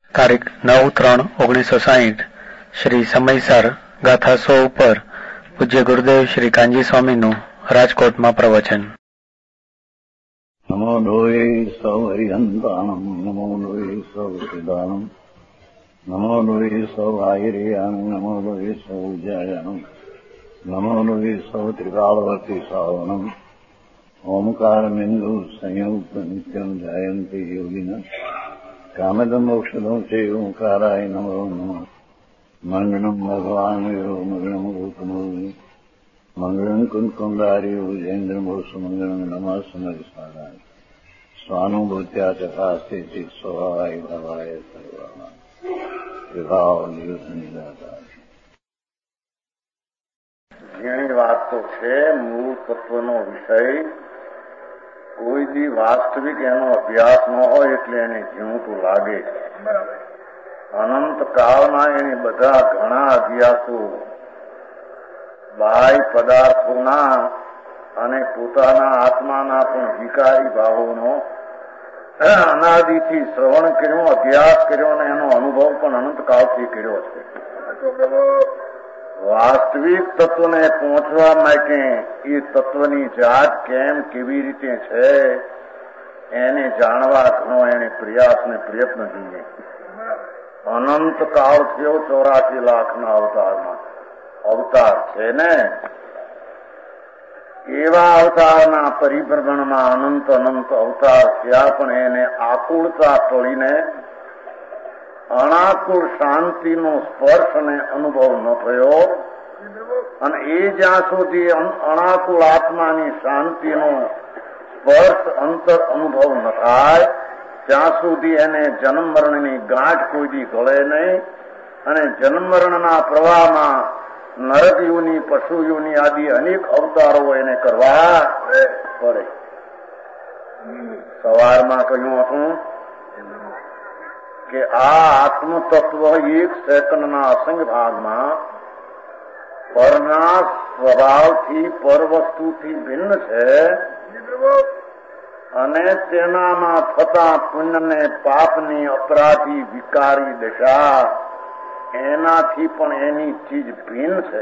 તારીખ 9/3/1960 શ્રી સમયસર ગાથા 100 ઉપર પૂજ્ય ગુરુદેવ શ્રી કાંજી સ્વામીનું રાજકોટમાં પ્રવચન. નમો લોહે સૌ હરિહંતાણમ, નમો લોહે સૌ સિદાનમ, નમો લોહે સૌ આયર્યાણમ, નમો લોહે સૌ જયાણમ, નમો લોહે સૌ ત્રિકાળવતી સાવણમ. ઓમકારમિંદુ સંયુક્ત નિત્યમ જાયંતિ યોગિન કામદમ મોક્ષદમ છે ઓંકારાય નમો નમઃ. મંગળમ ભગવાન વીરો મંગળમ ગૌતમો મંગળમ કુંકુંડાર્યો જૈન્દ્રમો સુમંગળમ નમઃ સમરિસ્વારાય સ્વાનુભૂત્યા ચકાસ્તે ચિત સ્વભાવાય ભાવાય સર્વાના વિભાવ નિદાતા. ઘણી વાત તો છે, મૂળ તત્વનો વિષય કોઈ દી વાસ્તવિક એનો અભ્યાસ ન હોય એટલે એને ઝીણું લાગે. અનંત કાળના એને બધા ઘણા અભ્યાસો બાહ્ય પદાર્થોના અને પોતાના આત્માના પણ વિકારી ભાવોનો અનાદિથી શ્રવણ કર્યો, અભ્યાસ કર્યો અને એનો અનુભવ પણ અનંત કાળથી કર્યો છે. વાસ્તવિક તત્વને પહોંચવા માટે એ તત્વની જાત કેમ કેવી રીતે છે એને જાણવા ઘણો એને પ્રયાસ ને પ્રયત્ન જોઈએ. અનંત કાળ થયો, 84 લાખના અવતારમાં અવતાર છે ને, એવા અવતારના પરિભ્રમણમાં અનંત અનંત અવતાર થયા, પણ એને આકુળતા ટળીને અનાકુળ શાંતિનો સ્પર્શ અને અનુભવ ન થયો. અને એ જ્યાં સુધી અનાકુળ આત્માની શાંતિનો સ્પર્શ અંતર અનુભવ ન થાય ત્યાં સુધી એને જન્મ મરણની ગાંઠ કોઈ દી ગળે નહીં. અને જન્મ મરણના પ્રવાહમાં નરકયુની, પશુયુની આદિ અનેક અવતારો એને કરવા પડે. સવારમાં કહ્યું હતું કે આ આત્મ તત્વ 1 સેકન્ડના અસંગ ભાગમાં પરના સ્વભાવથી પર વસ્તુથી ભિન્ન છે અને તેનામાં થતા પુણ્યને પાપની અપરાધી વિકારી દશા એનાથી પણ એની ચીજ ભિન્ન છે.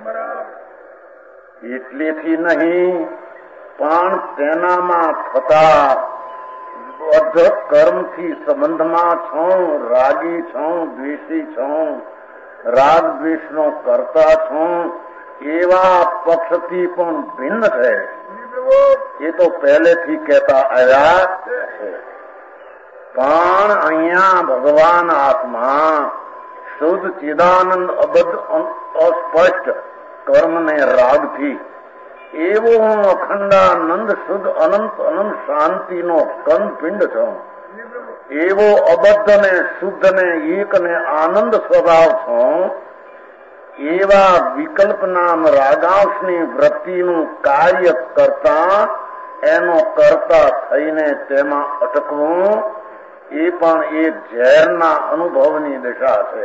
એટલેથી નહીં પણ તેનામાં થતા અધક કર્મથી સંબંધમાં છું, રાગી છું, દ્વેષી છું, રાગ દ્વેષનો કરતા છું, એવા પક્ષથી પણ ભિન્ન છે. એ તો પહેલેથી કહેતા આવ્યા છે. પણ અહીંયા ભગવાન આત્મા શુદ્ધ ચિદાનંદ અબદ્ધ અસ્પષ્ટ કર્મને રાગથી એવો હું અખંડાનંદ શુદ્ધ અનંત અનંત શાંતિનો કંદ પિંડ છું. એવો અબદ્ધ ને શુદ્ધ ને એક ને આનંદ સ્વભાવ છું. એવા વિકલ્પ નામ રાગાંશની વૃત્તિનું કાર્ય કરતા એનો કરતા થઈને તેમાં અટકવું એ પણ એક ઝેરના અનુભવની દશા છે.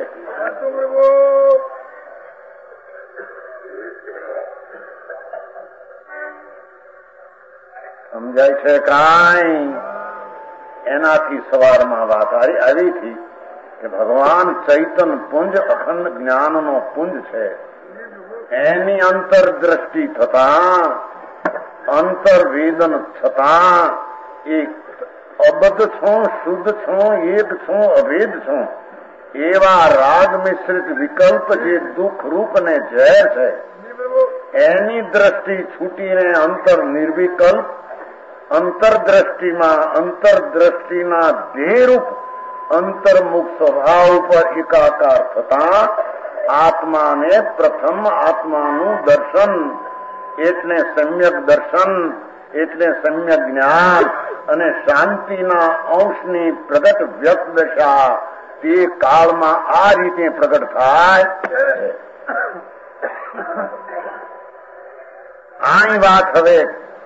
સમજાય છે કાંઈ? એનાથી સવારમાં વાત આવી હતી કે ભગવાન ચૈતન પુંજ અખંડ જ્ઞાનનો પુંજ છે. એની અંતરદ્રષ્ટિ થતા, અંતર્વેદન છતાં એક અબદ્ધ છું, શુદ્ધ છું, એક છું, અભેદ છું એવા રાગ મિશ્રિત વિકલ્પ જે દુઃખ રૂપ ને ઝેર છે એની દ્રષ્ટિ છૂટીને અંતર નિર્વિકલ્પ અંતરદ્રષ્ટિમાં અંતરદ્રષ્ટિના ધ્યેયરૂપ અંતર્મુખ સ્વભાવ ઉપર એકાકાર થતા આત્માને પ્રથમ આત્માનું દર્શન એટલે સમ્યક દર્શન એટલે સમ્યક જ્ઞાન અને શાંતિના અંશની પ્રગટ વ્યક્ત દશા તે કાળમાં આ રીતે પ્રગટ થાય. આની વાત હવે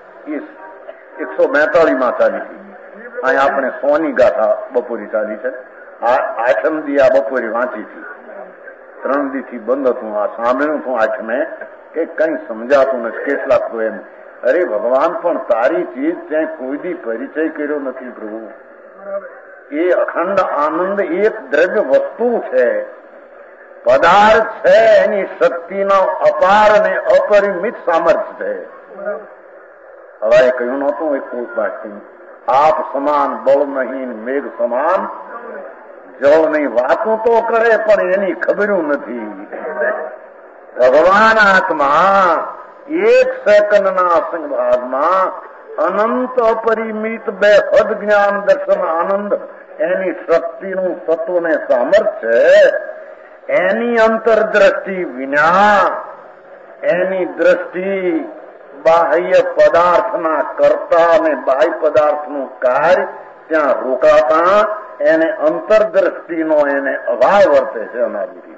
142માં ચાલી હતી. અહીં આપણે 100ની ગાથા બપોરી ચાલી છે. આઠમ દી આ બપોરે વાંચી હતી. 3 દીથી બંધ હતું. આ સાંભળ્યું હતું આઠમે કે કઈ સમજાતું નથી. કેટલાક તો એમ, અરે ભગવાન પણ તારી ચીજ ત્યાં કોઈ દી પરિચય કર્યો નથી પ્રભુ. એ અખંડ આનંદ એક દ્રવ્ય વસ્તુ છે, પદાર્થ છે, એની શક્તિનો અપાર અને અપરિમિત સામર્થ્ય છે. હવે એ કહ્યું નહોતું એક પુરુષ આપ સમાન બળ નહીં, મેઘ સમાન જળ નહીં. વાતો તો કરે પણ એની ખબર્યું નથી. ભગવાન આત્મા એક સેકન્ડના સંભાગમાં અનંત અપરિમિત બે હદ જ્ઞાન દર્શન આનંદ એની શક્તિનું તત્વ ને સામર્થ્ય એની અંતરદ્રષ્ટિ વિના એની દ્રષ્ટિ બાહ્ય પદાર્થના કરતા અને બાહ્ય પદાર્થનું કાર્ય ત્યાં રોકાતા એને અંતરદ્રષ્ટિનો એને અભાવ વર્તે છે. અમારી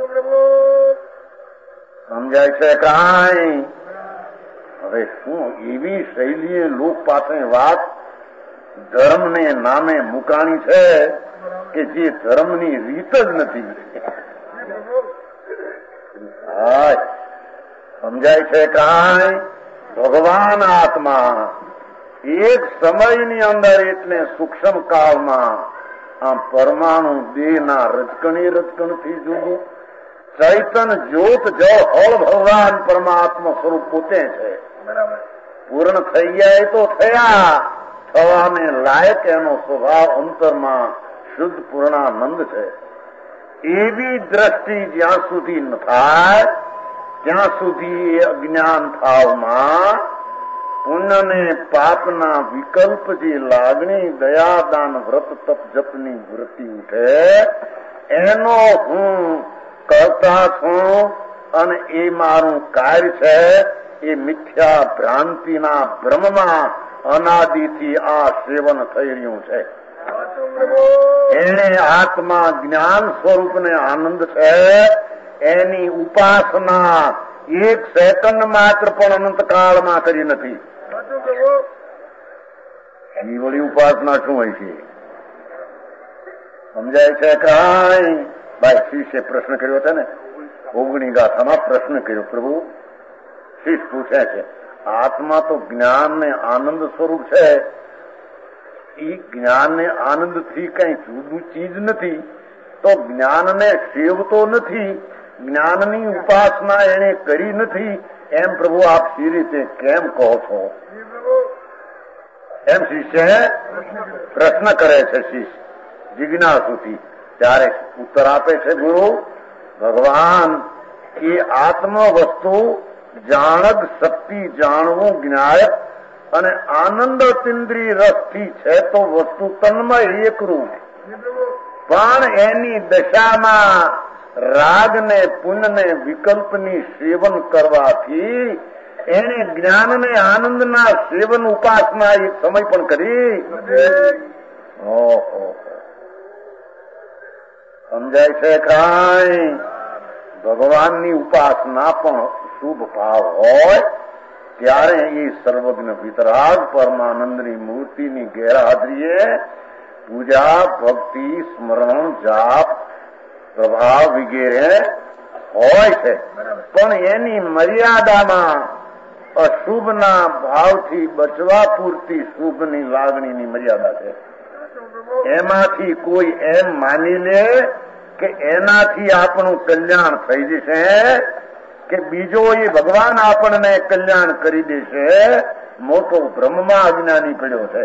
સમજાય છે કાંઈ? હવે શું એવી શૈલીએ લોક પાસે વાત ધર્મને નામે મુકાણી છે કે જે ધર્મની રીત જ નથી. સમજાય છે કાંઈ? ભગવાન આત્મા એક સમયની અંદર એટલે સૂક્ષ્મ કાળમાં આ પરમાણુ દેહના રજકણથી જુદું ચૈતન જ્યોત જળ હળ ભગવાન પરમાત્મા સ્વરૂપ પોતે છે. પૂર્ણ થઈ ગયા તો થયા, થવાને લાયક એનો સ્વભાવ અંતરમાં શુદ્ધ પૂર્ણાનંદ છે. એવી દ્રષ્ટિ જ્યાં સુધી ન થાય ત્યાં સુધી એ અજ્ઞાન ભાવમાં પુણ્ય ને પાપના વિકલ્પ જે લાગણી દયા દાન વ્રત તપ જપની વૃત્તિ ઉઠે એનો હું કરતા છું અને એ મારું કાર્ય છે એ મિથ્યા ભ્રાંતિના ભ્રમમાં અનાદિથી આ સેવન થઈ રહ્યું છે. એને આત્મા જ્ઞાન સ્વરૂપને આનંદ છે, એની ઉપાસના એક સેકન્ડ માત્ર પણ અનંતકાળમાં કરી નથી. એની વળી ઉપાસના શું હોય છે? સમજાય છે કાંઈ? ભાઈ શિષ્ય પ્રશ્ન કર્યો છે ને, 19 ગાથામાં પ્રશ્ન કર્યો. પ્રભુ શિષ્ય પૂછે છે આત્મા તો જ્ઞાન ને આનંદ સ્વરૂપ છે, એ જ્ઞાન ને આનંદ થી કઈ જુદું ચીજ નથી, તો જ્ઞાનને સેવતો નથી, જ્ઞાનની ઉપાસના એને કરી નથી, એમ પ્રભુ આપ સી રીતે કેમ કહો છો? એમ શિષ્ય પ્રશ્ન કરે છે. શિષ્ય જિજ્ઞાસુથી ત્યારે ઉત્તર આપે છે ગુરુ ભગવાન એ આત્મ વસ્તુ જાણક શક્તિ જાણવું જ્ઞાયક અને આનંદ ઇન્દ્રિય રસથી છે તો વસ્તુ તન્મય એકરૂપ, પણ એની દશામાં રાગ ને પુણ્ય ને વિકલ્પની સેવન કરવાથી એને જ્ઞાન ને આનંદના સેવન ઉપાસના એક સમય પણ કરી. ઓહો, સમજાય છે કાંઈ? ભગવાનની ઉપાસના પણ શુભ ભાવ હોય ત્યારે એ સર્વજ્ઞ વિતરાગ પરમાનંદની મૂર્તિની ગેરહાજરીએ પૂજા ભક્તિ સ્મરણ જાપ પ્રભાવ વગેરે હોય છે, પણ એની મર્યાદામાં અશુભના ભાવથી બચવા પૂરતી શુભની લાગણીની મર્યાદા છે. એમાંથી કોઈ એમ માની લે કે એનાથી આપણું કલ્યાણ થઈ જશે કે બીજો એ ભગવાન આપણને કલ્યાણ કરી દેશે, મોટો ભ્રમમાં અજ્ઞાની પડ્યો છે.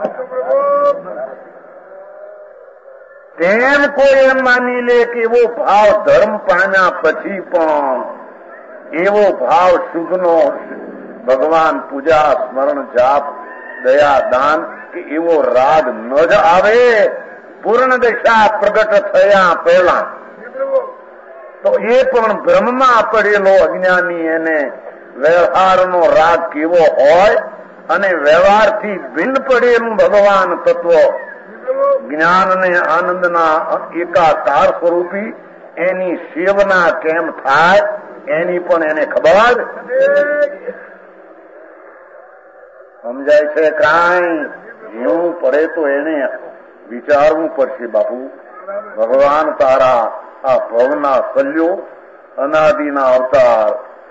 તેમ કોઈ એમ માની લે કે એવો ભાવ ધર્મ પામ્યા પછી પણ એવો ભાવ શુભનો ભગવાન પૂજા સ્મરણ જાપ દયા દાન કે એવો રાગ ન જ આવે પૂર્ણ દશા પ્રગટ થયા પહેલા, તો એ પણ ભ્રમમાં પડેલો અજ્ઞાની એને વ્યવહારનો રાગ કેવો હોય અને વ્યવહારથી ભિન્ન પડેલું ભગવાન તત્વ જ્ઞાન ને આનંદના એકાકાર સ્વરૂપી એની સેવના કેમ થાય એની પણ એને ખબર. સમજાય છે કાંઈ? જીવવું પડે તો એને વિચારવું પડશે. બાપુ ભગવાન તારા આ ભવના સલ્યો અનાદિના અવતાર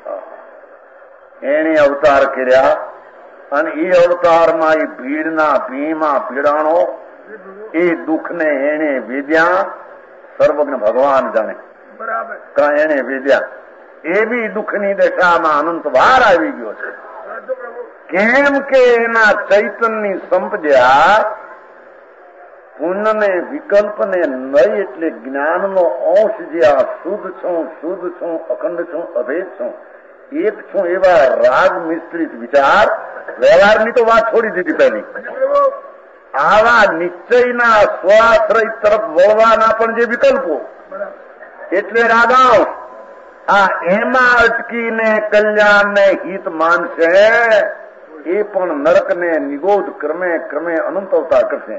એને અવતાર કર્યા અને એ અવતારમાં એ ભીડના ભીમાં ભીડાણો એ દુઃખને એને વેદ્યા સર્વજ્ઞ ભગવાન જાણે. બરાબર. એને વેદ્યા એવી દુઃખની દશામાં અનંત વાર આવી ગયો છે. કેમ કે એના ચૈતનની સંપજ્યા પુણ્યને વિકલ્પને નહીં એટલે જ્ઞાનનો અંશ જે આ શુદ્ધ છું અખંડ છું અભેદ છું એક છું એવા રાગ મિશ્રિત વિચાર વ્યવહારની તો વાત છોડી દીધી પહેલી. આવા નિશ્ચયના સ્વાશ્રય તરફ વળવાના પણ જે વિકલ્પો એટલે રાગાંશ આ એમાં અટકીને કલ્યાણને હિત માનશે એ પણ નરકને નિગોધ ક્રમે ક્રમે અનંત અવતાર કરશે.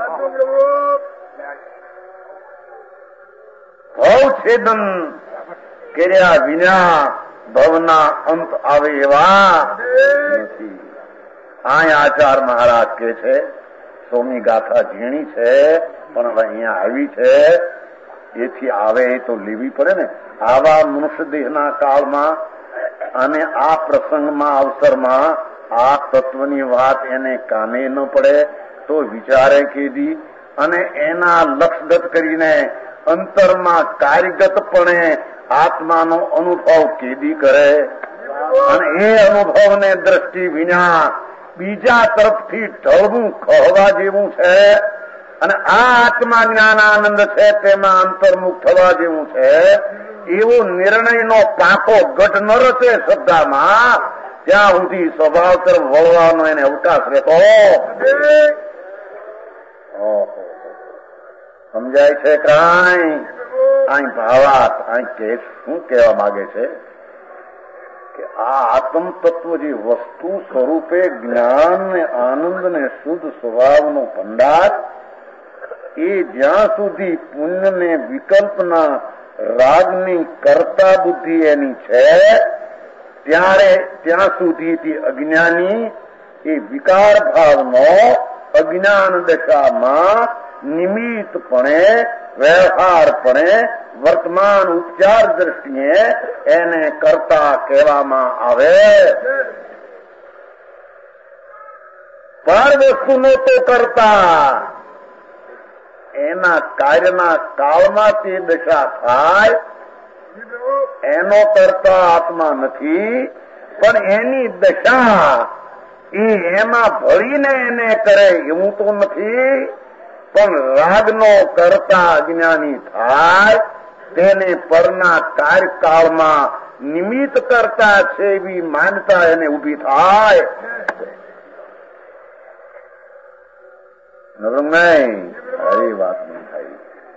ભવછેદન કર્યા વિના ભવના અંત આવે એવા નથી. આ આચાર મહારાજ કે છે સોમી ગાથા ઝીણી છે પણ હવે અહીંયા આવી છે એથી આવે એ તો લેવી પડે ને. આવા મનુષ્ય દેહના કાળમાં અને આ પ્રસંગમાં અવસરમાં આ તત્વની વાત એને કાને ન પડે તો વિચારે કેદી અને એના લક્ષગત કરીને અંતરમાં કાર્યગતપણે આત્માનો અનુભવ કેદી કરે અને એ અનુભવને દ્રષ્ટિ વિના બીજા તરફથી ઢળવું કહવા જેવું છે અને આ આત્મા જ્ઞાનાનંદ છે તેમાં અંતર્મુખ થવા જેવું છે એવો નિર્ણયનો પાકો ગઢ ન રચે શ્રદ્ધામાં ત્યાં સુધી સ્વભાવ તરફ વળવાનો એને અવકાશ રહેતો. સમજાય છે કાંઈ? અહીં ભાવાત અહીં કે શું કહેવા માંગે છે કે આ આત્મ તત્વ જે વસ્તુ સ્વરૂપે જ્ઞાન ને આનંદ ને શુદ્ધ સ્વભાવનો ભંડાર એ જ્યાં સુધી પુણ્ય ને વિકલ્પના રાગની કરતા બુદ્ધિ એની છે ત્યાં સુધીથી અજ્ઞાની એ વિકાર ભાવનો અજ્ઞાન દશામાં નિમિત્તપણે વ્યવહારપણે વર્તમાન ઉપચાર દ્રષ્ટિએ એને કરતા કહેવામાં આવે. પર વસ્તુનો તો કરતા એના કાર્યના કાળમાં તે દશા થાય એનો કરતા આત્મા નથી પણ એની દશા એ એમાં ભળીને એને કરે એવું તો નથી પણ રાગનો કરતા અજ્ઞાની થાય તેને પરના કાર્યકાળમાં નિમિત્ત કરતા છે એવી માનતા એને ઉભી થાય. નહીં સારી વાત નહીં થાય.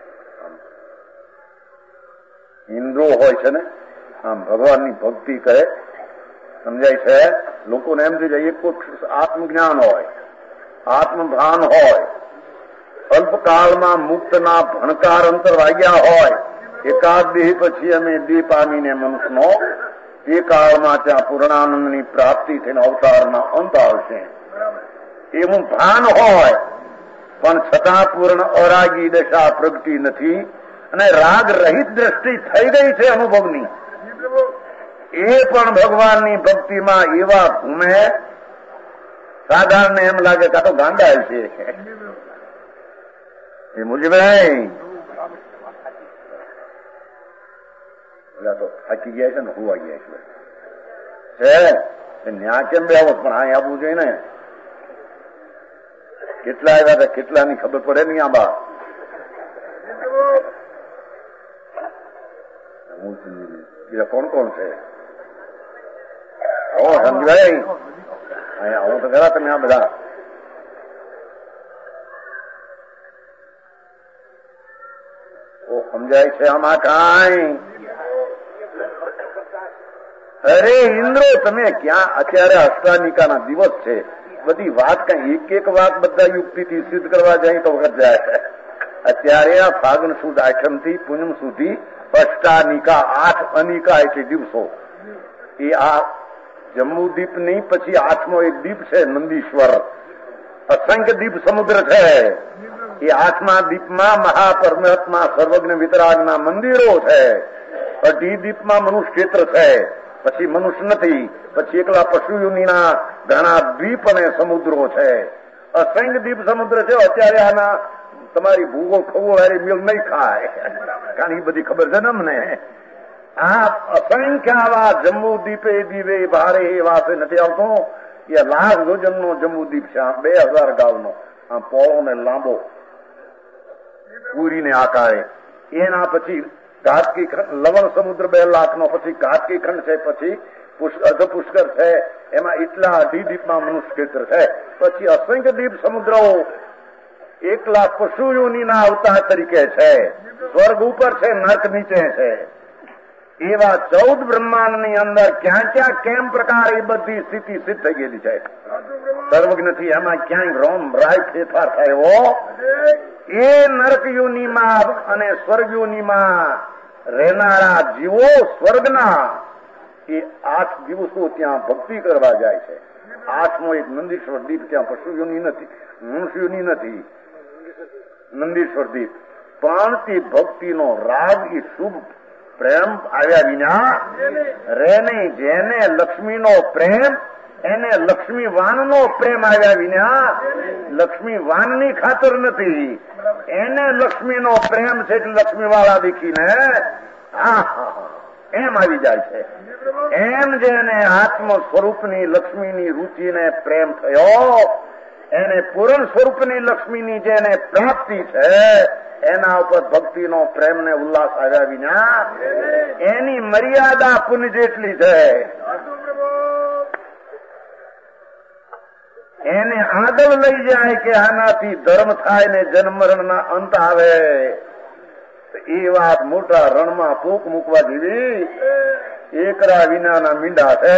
ઇન્દ્રો હોય છે ને આમ ભગવાનની ભક્તિ કરે સમજાય છે. લોકોને એમ થઈ જાય એક આત્મજ્ઞાન હોય આત્મભાન હોય અલ્પકાળમાં મુક્તના ભણકાર અંતર વાગ્યા હોય એકાદ દેહ પછી અમે દેહ પામીને મનુષ્યનો તે કાળમાં ત્યાં પૂર્ણાનંદની પ્રાપ્તિ થઈને અવતારના અંત આવશે એવું ભાન હોય પણ છતાં પૂર્ણ અરાગી દશા પ્રગટી નથી અને રાગ રહિત દ્રષ્ટિ થઈ ગઈ છે અનુભવની એ પણ ભગવાનની ભક્તિમાં એવા ભૂમે સાધારણ એમ લાગે કે આ તો ગાંડા છે એ મુજભાઈ બધા તો થાકી ગયા છે ને હોવા ગયા છે ન્યા કેમ બે આવો પણ અહીં આવવું જોઈએ ને. કેટલા આવ્યા હતા કેટલાની ખબર પડે નહીં આ બા બીજા કોણ કોણ છે? સમજભાઈ અહીંયા આવું તો ખરા તમે આ બધા સમજાય છે આમાં કાંઈ? અરે ઇન્દ્રો તમે ક્યાં અત્યારે અષ્ટાનિકાના દિવસ છે બધી વાત કઈ એક વાત બધા યુક્તિથી સિદ્ધ કરવા જાય તો વખત જાય. અત્યારે આ ફાગણ સુદ આઠમ થી પૂનમ સુધી અષ્ટાનિકા 8 અનિકા એટલે દિવસો એ આ જમ્મુ દીપ નહીં પછી 8મો એક દીપ છે નંદીશ્વર અસંખ્ય દીપ સમુદ્ર છે એ 8મા દીપમાં મહાપરમાત્મા સર્વજ્ઞ વિતરાગના મંદિરો છે. 2 દીપમાં મનુષ્ય ક્ષેત્ર છે પછી મનુષ્ય નથી પછી એકલા પશુઓના ઘણા દ્વીપ અને સમુદ્રો છે અસંખ્ય દીપ સમુદ્ર છે. અત્યારે આના તમારી ભૂગોળ ખગોળ હારી મેળ નહીં ખાય, કારણ એ બધી ખબર છે ને અમને. આ અસંખ્ય આવા જમ્બુ દીપે દીવે ભારે એ વાસે નથી આવતો. એ લાખ યોજનનો જમ્બુ દીપ છે. 2000 ગાળનો આ પોળો ને લાંબો પૂરીને આકારે. એના પછી ઘાટકી ખંડ લવણ સમુદ્ર 2 લાખનો, પછી ઘાટકી ખંડ છે, પછી અર્ધ પુષ્કર છે. એમાં એટલા 2.5 દીપમાં મનુષ્ય ક્ષેત્ર છે. પછી અસંખ્ય દીપ સમુદ્રો 1 લાખ પશુ યોનિના અવતાર તરીકે છે. સ્વર્ગ ઉપર છે, નર્ક નીચે છે. એવા 14 બ્રહ્માંડની અંદર ક્યાં ક્યાં કેમ પ્રકાર એ બધી સ્થિતિ સિદ્ધ થઈ ગયેલી છે. સર્વજ્ઞથી એમાં ક્યાંય રોમ રાય ફેરફાર થયો. એ નર્ક યોનિમાં અને સ્વર્ગ યોનિમાં રહેનારા જીવો સ્વર્ગના એ 8 દિવસો ત્યાં ભક્તિ કરવા જાય છે. 8મો એક નંદીશ્વર દીપ, ત્યાં પશુ યોની નથી, મનુષ્ય યોની નથી, નંદીશ્વર દીપ. પણ તે ભક્તિનો રાગ એ શુભ પ્રેમ આવ્યા વિના રે નહીં. જેને લક્ષ્મીનો પ્રેમ, એને લક્ષ્મીવાનનો પ્રેમ આવ્યા વિના લક્ષ્મીવાનની ખાતર નથી. એને લક્ષ્મીનો પ્રેમ છે એટલે લક્ષ્મીવાળા દેખીને એમ આવી જાય છે. એમ જેને આત્મ સ્વરૂપની લક્ષ્મીની રુચિને પ્રેમ થયો, એને પૂર્ણ સ્વરૂપની લક્ષ્મીની જેને પ્રાપ્તિ છે, એના ઉપર ભક્તિનો પ્રેમ ને ઉલ્લાસ આવ્યા વિના એની મર્યાદા પુણ્ય જેટલી છે. એને આદવ લઈ જાય કે આનાથી ધર્મ થાય ને જન્મરણના અંત આવે. એ વાત મોટા રણમાં ફૂંક મૂકવા જેવી એકરા વિનાના મીંડા છે.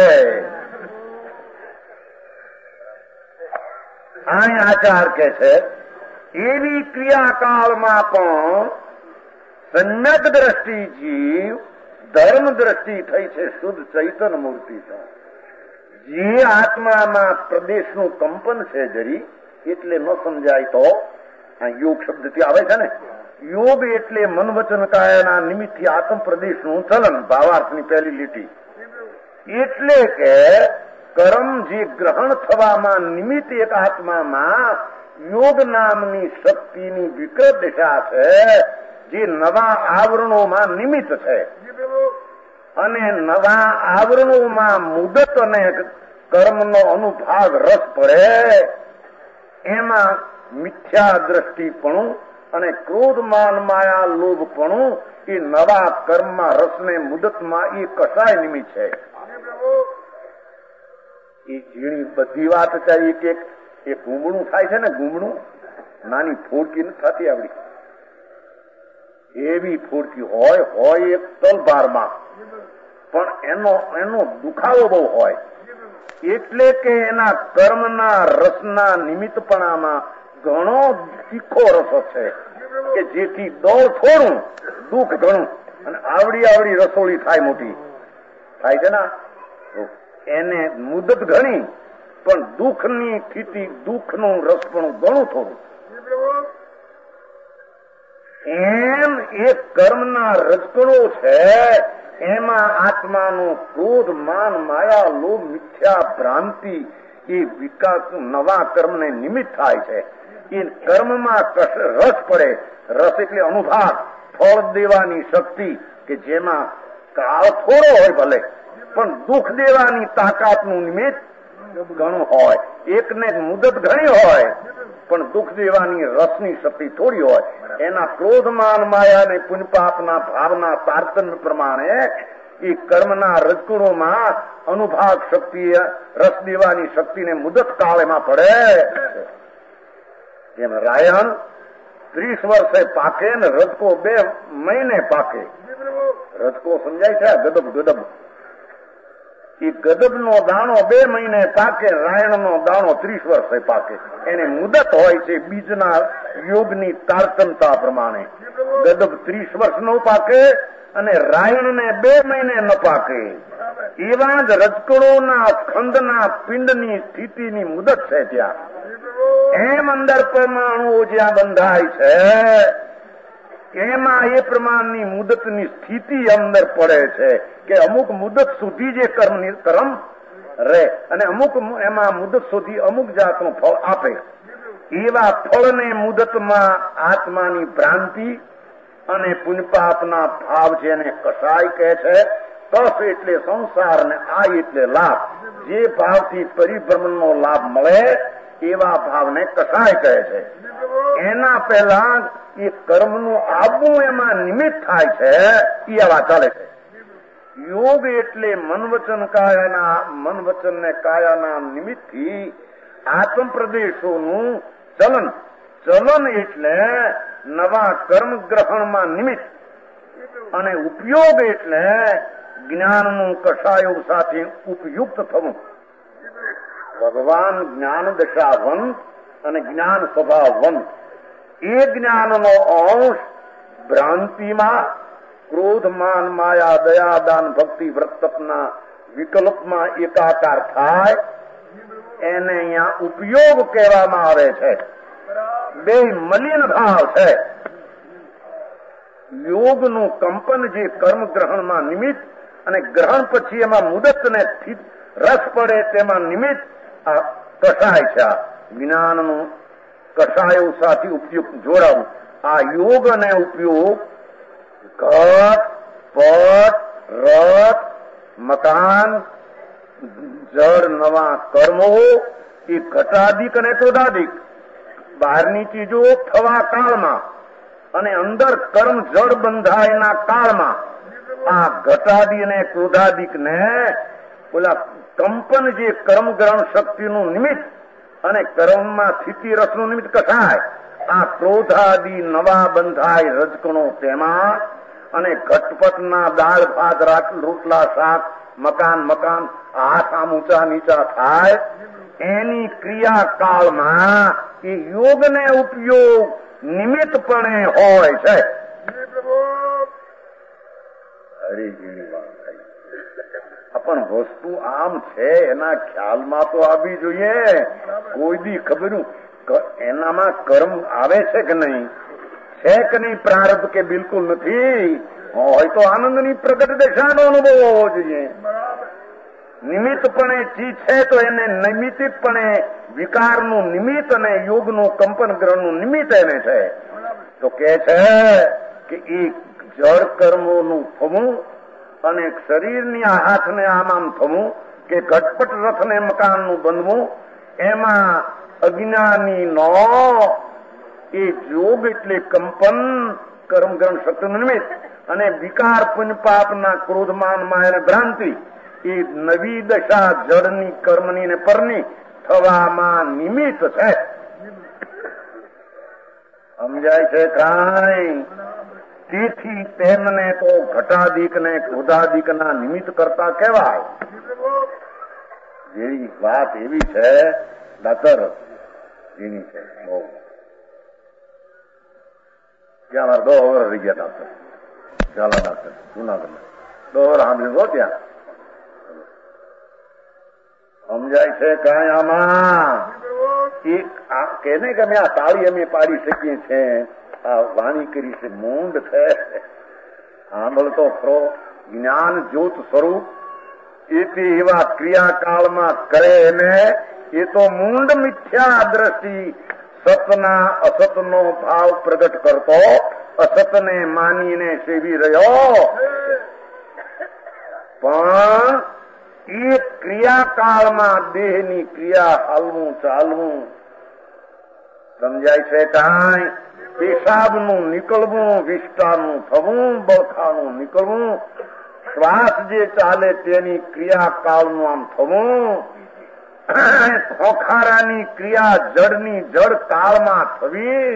આ આચાર કે છે એવી ક્રિયાકાળમાં પણ સમ્યક દ્રષ્ટિ જીવ ધર્મ દ્રષ્ટિ થઈ છે. શુદ્ધ ચૈતન્ય મૂર્તિ છે. જે આત્મામાં પ્રદેશનું કંપન છે જરી, એટલે ન સમજાય તો આ યોગ શબ્દથી આવે છે ને. યોગ એટલે મન વચન કાયાના નિમિત્તથી આત્મ પ્રદેશનું ચલન, ભાવાર્થની પહેલી લીટી. એટલે કે કર્મ જે ગ્રહણ થવામાં નિમિત્ત એક આત્મામાં યોગ નામની શક્તિની વિકૃત દિશા છે, જે નવા આવરણોમાં નિમિત્ત છે. અને નવા આવરણોમાં મુદત અને કર્મનો અનુભાગ રસ પડે. એમાં મિથ્યા દ્રષ્ટિપણું અને ક્રોધ માન માયા લોભપણું એ નવા કર્મમાં રસને મુદતમાં એ કસાય નિમિત્ત છે. એ ઝીણી બધી વાત છે. એક ગુમણું થાય છે ને, ગુમણું નાની ફોડકી નથી થતી આવડી, એવી ફોડકી હોય એક તલભારમાં, પણ એનો દુખાવો બહુ હોય. એટલે કે એના કર્મના રસના નિમિત્તપણામાં ઘણો તીખો રસો છે કે જેથી દોડ થોડું દુઃખ ઘણું, અને આવડી રસોડી થાય, મોટી થાય છે ને. એને મુદત ઘણી પણ દુઃખની સ્થિતિ, દુઃખનું રસપણું ઘણું થોડું. એમ એક કર્મના રજકણો છે. એમાં આત્માનું ક્રોધ માન માયા લોભ મિથ્યા ભ્રાંતિ એ વિકાસ નવા કર્મને નિમિત્ત થાય છે. એ કર્મમાં રસ પડે. રસ એટલે અનુભાગ, ફળ દેવાની શક્તિ, કે જેમાં કાળ થોડો હોય ભલે, પણ દુઃખ દેવાની તાકાતનું નિમિત્ત ઘણું હોય. એકને મુદત ઘણી હોય પણ દુઃખ દેવાની રસની શક્તિ થોડી હોય. એના ક્રોધ માન માયા અને પુણ્યપાપના ભાવના તારતમ્ય પ્રમાણે એ કર્મના રજકુણોમાં અનુભાગ શક્તિ, રસ દેવાની શક્તિને મુદત કાળમાં પડે. એમ રાયણ 30 વર્ષે પાકે ને રજકો 2 મહિને પાકે. રજકો સમજાય છે? ગદબ એ ગદબનો દાણો 2 મહિને પાકે, રાયણનો દાણો 30 વર્ષે પાકે. એને મુદત હોય છે બીજના યોગની તારતમતા પ્રમાણે. ગદબ 30 વર્ષનો પાકે અને રાયણને 2 મહિને ન પાકે. એવા જ રજકણોના સ્કંદના પિંડની સ્થિતિની મુદત છે ત્યાં. એમ અંદર પરમાણુઓ જ્યાં બંધાય છે એમાં એ પ્રમાણની મુદતની સ્થિતિ અંદર પડે છે કે અમુક મુદત સુધી જે કર્મ રહે અને અમુક એમાં મુદત સુધી અમુક જાતનું ફળ આપે. એવા ફળને મુદતમાં આત્માની ભ્રાંતિ અને પુણ્યપાપના ભાવ જેને કસાય કહે છે. તસ એટલે સંસાર ને આ એટલે લાભ. જે ભાવથી પરિભ્રમણનો લાભ મળે એવા ભાવને કસાય કહે છે. એના પહેલા એ કર્મનું આવવું એમાં નિમિત્ત થાય છે એ આવા ચાલે છે. યોગ એટલે મન વચન ને કાયાના નિમિત્તથી આત્મ પ્રદેશોનું ચલન. ચલન એટલે નવા કર્મ ગ્રહણમાં નિમિત્ત, અને ઉપયોગ એટલે જ્ઞાનનું કષાયો સાથે ઉપયુક્ત થવું. ભગવાન જ્ઞાન દશાવંત અને જ્ઞાન સ્વભાવવંત. એ જ્ઞાનનો અંશ ભ્રાંતિમાં ક્રોધ, માન, માયા, દયા, દાન, ભક્તિ, વ્રતપના વિકલ્પમાં એકાકાર થાય એને અહીંયા ઉપયોગ કહેવામાં આવે છે. બે મલિન ભાવ છે. યોગનું કંપન જે કર્મ ગ્રહણમાં નિમિત્ત અને ગ્રહણ પછી એમાં મુદત ને રસ પડે તેમાં નિમિત્ત આ કષાય છે. આ જ્ઞાનનું કષાયો સાથે ઉપયુક્ત જોડાવું. આ યોગ અને ઉપયોગ ઘટ, પટ, રથ, મકાન, જળ, નવા કર્મો એ ઘટાદિક અને ક્રોધાદિક બહારની ચીજો થવા કાળમાં અને અંદર કર્મ જળ બંધાયના કાળમાં આ ઘટાદી અને ક્રોધાદિક ને ઓલા કંપન જે કર્મ ગ્રહણ શક્તિનું નિમિત્ત અને કર્મમાં સ્થિતિ રસનું નિમિત્ત કસાય. આ ક્રોધાદી નવા બંધાય રજકણો તેમાં, અને ઘટપટના દાળ ભાત રોટલા શાક મકાન હાથ આમ ઊંચા નીચા થાય એની ક્રિયા કાળમાં એ યોગ ને ઉપયોગ નિમિત્તપણે હોય છે. હરિજીની વાત થઈ. પણ વસ્તુ આમ છે એના ખ્યાલમાં તો આવી જોઈએ. કોઈ દી ખબર એનામાં કર્મ આવે છે કે નહીં, છે કે નહીં પ્રારબ્ધ કે બિલકુલ નથી હોય તો આનંદની પ્રગટ દશાનો અનુભવ હોવો જોઈએ. નિમિત્તપણે ચીજ છે તો એને નૈમિતિકપણે વિકારનું નિમિત્ત અને યોગનું કંપન ગ્રહણનું નિમિત્ત એને છે. તો કે છે કે એ જળ કર્મોનું થવું અને શરીરની હાથને આમ થવું કે ઘટપટ રથને મકાનનું બનવું એમાં અજ્ઞાની નો એ યોગ એટલે કંપન કર્મ ગ્રહણ શક્તિનું નિમિત્ત અને વિકાર પુણ્ય પાપના ક્રોધમાન માયા ભ્રાંતિ એ નવી દશા જળની કર્મની ને પરની થવામાં નિમિત્ત છે. સમજાય છે કાંઈ? તેથી તેમને તો ઘટાદિક ને ક્રોધાદિક ના નિમિત્ત કરતા કહેવાય. જેવી વાત એવી છે દાતર એની છે બહુ. ત્યાં મારે 2 વર્ષ રહી ગયા દાતર, ચાલા દાતર જુનાગઢ 2 વર્ષ સાંભળ્યું ત્યાં. સમજાય છે કાંઈ આમાં? કેને કે અમે આ તાળી અમે પાડી શકીએ છીએ, આ વાણી કરી છે મૂંડ છે. સાંભળતો ખરો જ્ઞાન જ્યોત સ્વરૂપ એથી એવા ક્રિયાકાળમાં કરે એને એ તો મૂંડ મિથ્યા દ્રષ્ટિ સતના અસતનો ભાવ પ્રગટ કરતો અસતને માનીને સેવી રહ્યો. પણ એ ક્રિયાકાળમાં દેહની ક્રિયા હાલવું ચાલવું સમજાય છે કાંઈ? પેશાબનું નીકળવું, વિષ્ટાનું થવું, બળખાનું નીકળવું, શ્વાસ જે ચાલે તેની ક્રિયાકાળનું આમ થવું, ખોખારાની ક્રિયા જળની જળ કાળમાં થવી,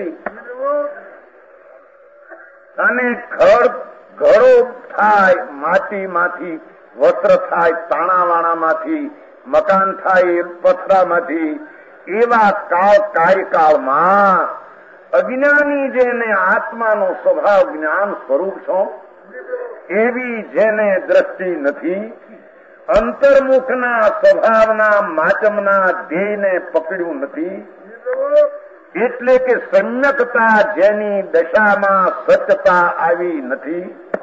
અને ઘડો થાય માટીમાંથી, વસ્ત્ર થાય તાણાવાણામાંથી, મકાન થાય પથરામાંથી, એવા કાર્યકાળમાં અજ્ઞાની જેને આત્માનો સ્વભાવ જ્ઞાન સ્વરૂપ છો એવી જેને દ્રષ્ટિ નથી, અંતર્મુખના સ્વભાવના માચમના ધ્યેયને પકડ્યું નથી, એટલે કે સમ્યકતા જેની દશામાં સત્યતા આવી નથી,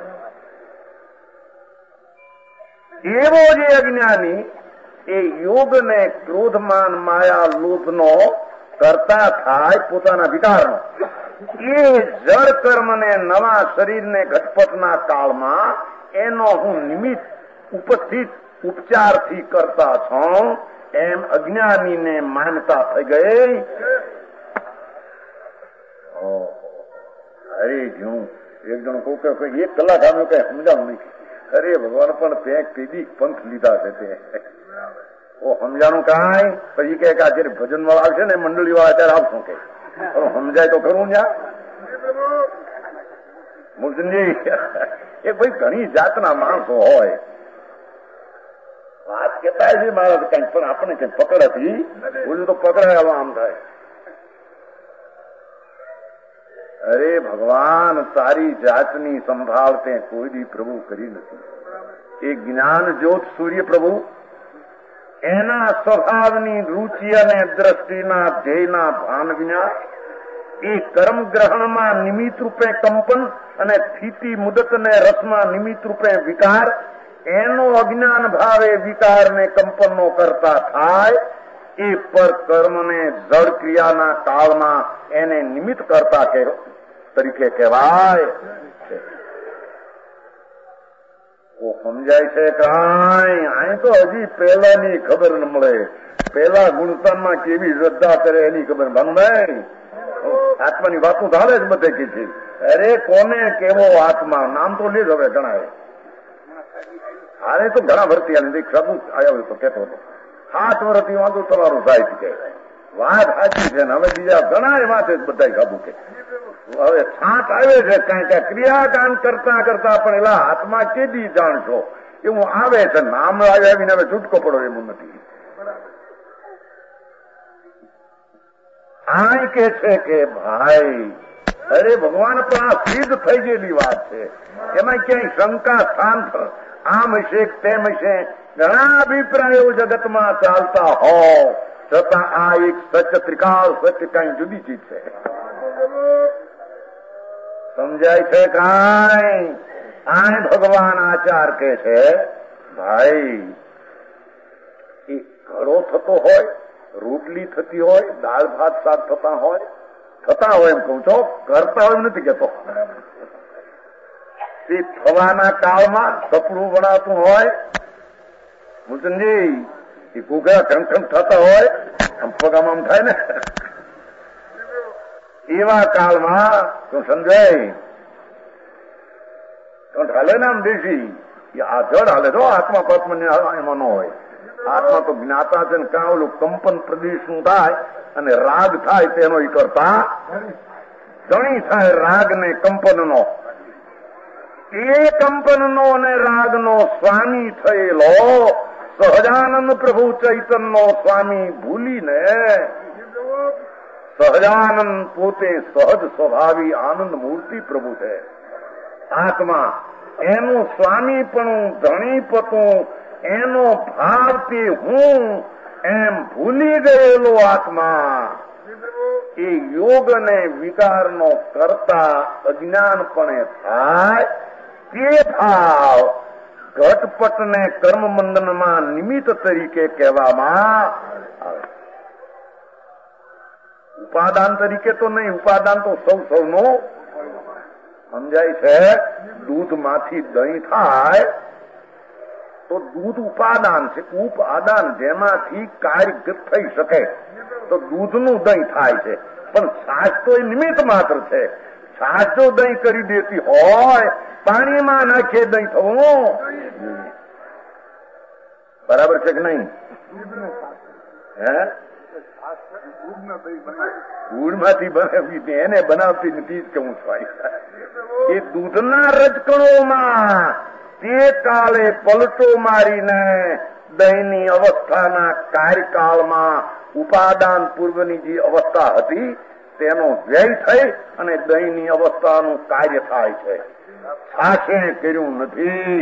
એવો જે અજ્ઞાની એ યોગને ક્રોધમાન માયા લોભનો કરતા થાય પોતાના વિકારનો, એ જળ કર્મને નવા શરીરને ઘટપટના કાળમાં એનો હું નિમિત્ત ઉપસ્થિત ઉપચારથી કરતા છું એમ અજ્ઞાનીને માનતા થઈ ગઈ. અરે હું એક જણ કોઈ 1 કલાક આવ્યો કઈ સમજાવું નહીં. અરે ભગવાન પણ ત્યાં કીધી પંથ લીધા છે તે સમજાણું કાંઈ. પછી કે જયારે ભજન વાળા આવશે ને મંડળી વાળા ત્યારે આવશું કે સમજાય તો ખરું ત્યાં મુર્જનજી. એ ભાઈ ઘણી જાતના માણસો હોય, વાત કેતા છે મારા કઈક, પણ આપણે કઈ પકડ હતી બોલ્યું તો પકડાય આમ થાય. અરે ભગવાન તારી જાતની સંભાળ તે કોઈ દી પ્રભુ કરી નથી. એ જ્ઞાન જ્યોત સૂર્ય પ્રભુ એના સ્વભાવની રુચિ અને દ્રષ્ટિના ધ્યેયના ભાન વિના એ કર્મ ગ્રહણમાં નિમિત્ત રૂપે કંપન અને સ્થિતિ મુદત ને રસમાં નિમિત્ત રૂપે વિકાર, એનો અજ્ઞાન ભાવે વિકારને કંપનનો કરતા થાય એ પર કર્મને જળ ક્રિયાના કાળમાં એને નિમિત્ત કરતા તરીકે કહેવાય. સમજાય છે કાંઈ? અહીં તો હજી પેલાની ખબર ન મળે. પેલા ગુણસ્તાનમાં કેવી શ્રદ્ધા કરે એની ખબર. ભાનુભાઈ આત્માની વાતો ચાલે જ બધે કે છે. અરે કોને કેવો આત્મા નામ તો લે જ હવે ઘણા. હારે તો ઘણા વર્ષથી સાધુ આવ્યા તો કેતો હતો 7 વર્ષથી વાંધો તમારું સાહિત્ય કે વાત સાચી છે ને હવે બીજા ઘણા વાંચે બધા સાધુ કે હવે છાંટ આવે છે કઈ કઈ ક્રિયાકાંડ કરતા કરતા પણ એલા હાથમાં કેદી જાણશો એવું આવે છે. નામ આવીને હવે છૂટકો પડો એવું નથી. આ કે છે કે ભાઈ અરે ભગવાન પણ આ સિદ્ધ થઈ ગયેલી વાત છે, એમાં ક્યાંય શંકા સ્થાન આમ હશે તેમ હશે ઘણા અભિપ્રાયો જગતમાં ચાલતા હો છતાં આ એક સત્ય ત્રિકાળ સત્ય કઈ જુદી ચીજ છે. સમજાય છે કાંઈ? આ ભગવાન આચાર કે છે ભાઈ એ ઘડો થતો હોય, રોટલી થતી હોય, દાળ ભાત શાક થતા હોય એમ કઉ છો, કરતા હોય નથી કેતો. તે થવાના કાળમાં કપડું વણાતું હોય મુસનજી, એ કુકડા ખંખંખ થતા હોય આમ પગામાં થાય ને એવા કાળમાં તું સમજાય તો હાલે ને આમ દેશી આ જડ હાલે તો આત્મા પાત્મા એમાં ન હોય. આત્મા તો જ્ઞાતા છે ને કાં ઓલું કંપન પ્રદેશ નું થાય અને રાગ થાય તેનો ઈ કરતા ઘણી થાય રાગ ને કંપન નો. એ કંપનનો અને રાગનો સ્વામી થયેલો સહજાનંદ પ્રભુ ચૈતન્ય સ્વામી ભૂલીને સહજાનંદ પોતે સહજ સ્વભાવી આનંદ મૂર્તિ પ્રભુ છે. આત્મા એનું સ્વામીપણું ધણીપતું એનો ભાવ તે હું એમ ભૂલી ગયેલો આત્મા એ યોગ અને વિકારનો કરતા અજ્ઞાનપણે થાય તે ભાવ ઘટપટને કર્મબંધનમાં નિમિત્ત તરીકે કહેવામાં આવે. ઉપાદાન તરીકે તો નહીં, ઉપાદાન તો સૌનું સમજાય છે. દૂધમાંથી દહીં થાય તો દૂધ ઉપાદાન છે. ઉપાદાન જેમાંથી કાર્ય થઈ શકે તો દૂધનું દહીં થાય છે, પણ છાશ તો એ નિમિત્ત માત્ર છે. છાશ જો દહીં કરી દેતી હોય, પાણીમાં નાખીએ દહીં થવું બરાબર છે કે નહીં? હે દૂધમાંથી બનાવી એને બનાવતી નથી જ કેવું થાય. એ દૂધના રજકણોમાં તે કાળે પલટો મારીને દહીંની અવસ્થાના કાર્યકાળમાં ઉપાદાન પૂર્વની જે અવસ્થા હતી તેનો વ્યય થઈ અને દહીંની અવસ્થાનું કાર્ય થાય છે. છાશે કર્યું નથી.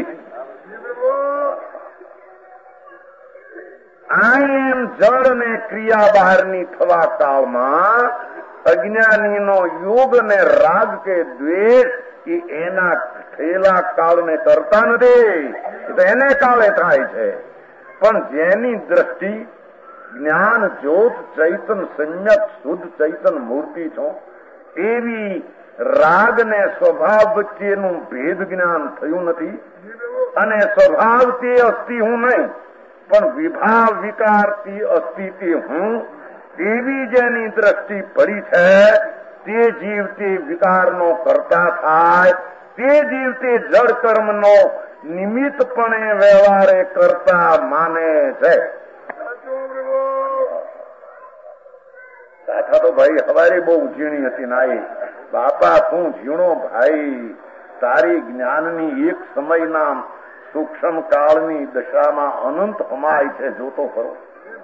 એમ જળ ને ક્રિયા બહારની થવા કાળમાં અજ્ઞાનીનો યોગ ને રાગ કે દ્વેષ એ એના થયેલા કાળને કરતા નથી, તો એને કાળે થાય છે. પણ જેની દ્રષ્ટિ જ્ઞાન જ્યોત ચૈતન સમ્યક શુદ્ધ ચૈતન મૂર્તિ છો એવી રાગ ને સ્વભાવ વચ્ચેનું ભેદ જ્ઞાન થયું નથી. અને સ્વભાવ તે અસ્તિ હું નહીં, પણ વિભાવ વિકારથી અસ્તિ તે હું, એવી જેની દ્રષ્ટિ પડી છે તે જીવ તે વિકારનો કરતા થાય, તે જીવ તે જળ કર્મનો નિમિત્તપણે વ્યવહારે કરતા માને છે. ગાથા તો ભાઈ હવારે બહુ ઝીણી હતી નાઈ. બાપા તું ઝીણો ભાઈ, તારી જ્ઞાનની એક સમયના સૂક્ષ્મ કાળની દશામાં અનંત હમાય છે, જોતો ખરો.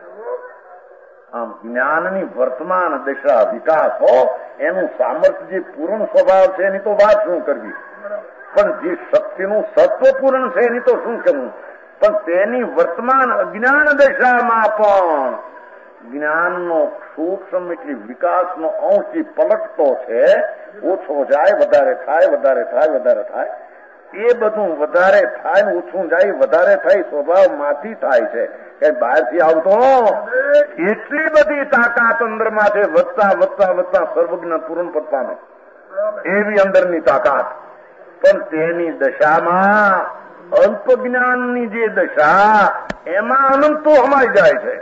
આમ જ્ઞાનની વર્તમાન દશા વિકાસ હો, એનું સામર્થ્ય જે પૂર્ણ સ્વભાવ છે એની તો વાત શું કરવી, પણ જે શક્તિનું સત્વ પૂર્ણ છે એની તો શું કરવું. પણ તેની વર્તમાન અજ્ઞાન દશામાં પણ જ્ઞાનનો સૂક્ષ્મ એટલે વિકાસનો અંશ જે પલટતો છે, ઓછો જાય વધારે થાય, વધારે થાય વધારે થાય, એ બધું વધારે થાય ને ઓછું જાય વધારે થાય સ્વભાવમાંથી થાય છે. કે બહારથી આવતો એટલી બધી તાકાત અંદરમાં છે, વધતા વધતા વધતા સર્વજ્ઞ પૂર્ણ પત્તાનો એવી અંદરની તાકાત. પણ તેની દશામાં અલ્પ જ્ઞાનની જે દશા એમાં અનંત તો હમાઈ જાય છે.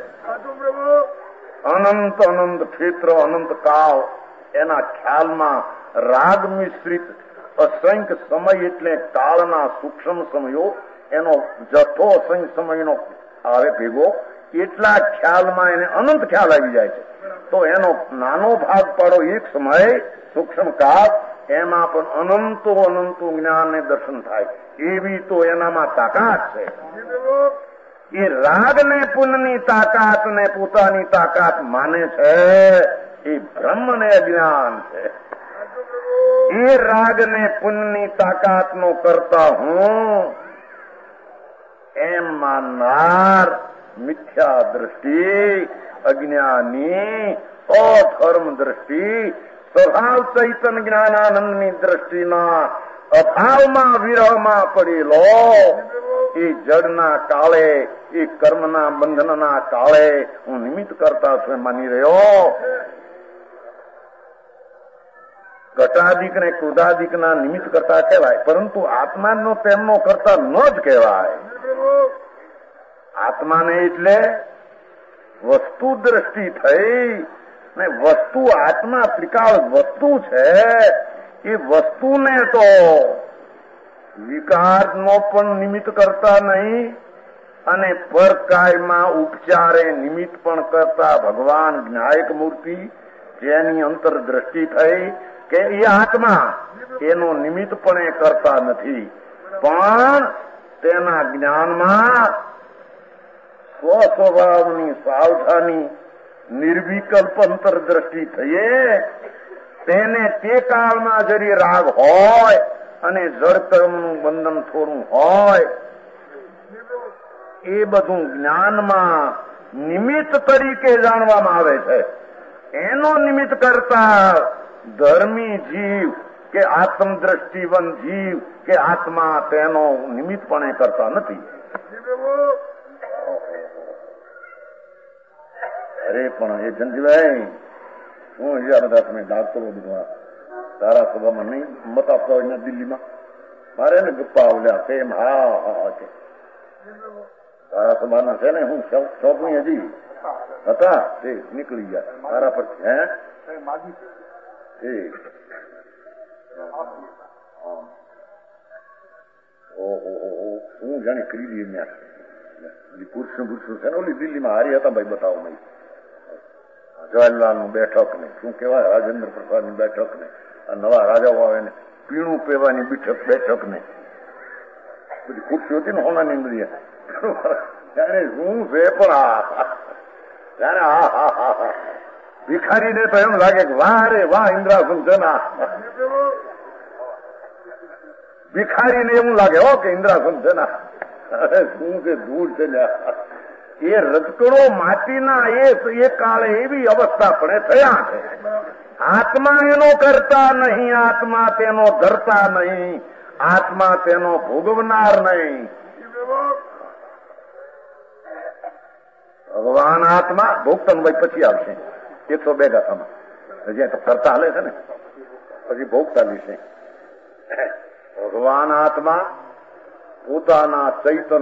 અનંત અનંત ક્ષેત્ર અનંત કાળ એના ખ્યાલમાં રાગ મિશ્રિત અસંખ્ય સમય એટલે કાળના સૂક્ષ્મ સમયો, એનો જથ્થો અસંખ્ય સમયનો આવે ભેગો, એટલા ખ્યાલમાં એને અનંત ખ્યાલ આવી જાય છે. તો એનો નાનો ભાગ પાડો એક સમય સૂક્ષ્મ કાળ, એમાં પણ અનંતો અનંતો જ્ઞાનને દર્શન થાય, એવી તો એનામાં તાકાત છે. એ રાગ ને પુણ્યની તાકાત ને પોતાની તાકાત માને છે, એ બ્રહ્મ ને અજ્ઞાન છે. એ રાગ ને પુણ્યની તાકાત નો કરતા હું એમ માનનાર મિથ્યા દ્રષ્ટિ, અજ્ઞાની અધર્મ દ્રષ્ટિ, સ્વભાવ ચૈતન જ્ઞાનાનંદની દ્રષ્ટિના અભાવમાં વિરહમાં પડેલો, એ જડના કાળે, એ કર્મના બંધનના કાળે હું નિમિત્ત કરતા છું માની રહ્યો. ઘટાદિક ને ક્રોધાદિક ના નિમિત્ત કરતા કહેવાય, પરંતુ આત્માનો તેમનો કરતા ન જ કહેવાય. આત્માને એટલે વસ્તુ દ્રષ્ટિ થઈ ને વસ્તુ આત્મા ત્રિકાળ વસ્તુ છે, એ વસ્તુને તો વિકારનો પણ નિમિત્ત કરતા નહીં અને પરકાયમાં ઉપચારે નિમિત્ત પણ કરતા ભગવાન જ્ઞાયક મૂર્તિ, જેની અંતરદ્રષ્ટિ થઈ કે એ આત્મા એનો નિમિત્ત પણ એ કરતા નથી, પણ તેના જ્ઞાનમાં સ્વસ્વભાવની સાવધાની નિર્વિકલ્પ અંતરદ્રષ્ટિ થઈએ, તેને તે કાળમાં જરી રાગ હોય અને જળ કર્મનું બંધન થોડું હોય, એ બધું જ્ઞાનમાં નિમિત્ત તરીકે જાણવામાં આવે છે. એનો નિમિત્ત કરતા ધર્મી જીવ કે આત્મદ્રષ્ટિવંત જીવ કે આત્મા તેનો નિમિત્તપણે કરતા નથી. અરે પણ એ જંજીભાઈ, શું અહીંયા બધા તમે ડાક્ટરો બધા તારા સભામાં નહીં મત આપતા હોય અહીંયા દિલ્હીમાં? મારે ને ગપ્પા આવલ્યા કેમ? હા હા છે તારા સભાના છે ને, હું ચોકની હજી હતા તે નીકળી ગયા તારા પર. હે ઓહો શું જાણે કરી દઈએ ત્યાં પુરુષ છે ને, ઓલી દિલ્હીમાં હારી હતા ભાઈ, બતાવો નહીં જવાહરલાલ નું બેઠક ને શું કેવાય, રાજેન્દ્ર પ્રસાદ ની બેઠક ને, નવા રાજાઓ આવે ને પીણું પીવાની બેઠક ને બધી ખુરશી હતી ને હોનાની બધી, જાણે શું છે. પણ જાણે હા હા હા હા ભિખારીને તો એમ લાગે કે વાહ રે વાહ ઇન્દ્રાસન છે ના, ભિખારીને એવું લાગે હો કે ઇન્દ્રાસન છે ના. શું કે ધૂળ છે ને એ રજકણો માટીના એ કાળે એવી અવસ્થા પણ થયા છે. આત્મા એનો કરતા નહીં, આત્મા તેનો ધરતા નહીં, આત્મા તેનો ભોગવનાર નહીં. ભગવાન આત્મા ભોક્ત અનુભવ પછી આવશે 102 ગાથામાં. હજી તો કરતા હાલે છે ને, પછી ભોગતા વિશે. ભગવાન આત્મા પોતાના ચૈતન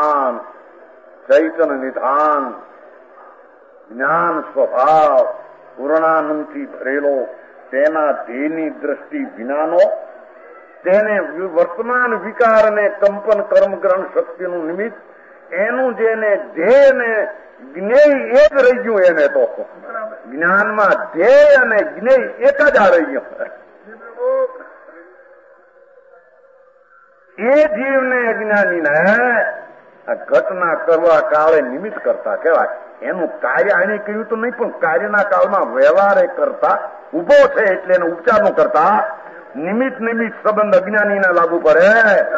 નિધાન જ્ઞાન સ્વભાવ પૂર્ણાનંદથી ભરેલો તેના ધ્યેયની દ્રષ્ટિ વિનાનો, તેને વર્તમાન વિકાર અને કંપન કર્મ ગ્રહણ શક્તિનું નિમિત્ત એનું જેને ધ્યેય ને જ્ઞેય એક રહી ગયું. એને તો જ્ઞાનમાં ધ્યેય અને જ્ઞેય એક જ આ રહી ગયું. એ જીવને અજ્ઞાનીને આ ઘટના કરવા કાળે નિમિત્ત કરતા કહેવાય. એનું કાર્ય એને કર્યું તો નહીં, પણ કાર્યના કાળમાં વ્યવહાર કરતા ઉભો છે એટલે એને ઉપચાર નું કરતા નિમિત્ત સંબંધ અજ્ઞાનીને લાગુ પડે.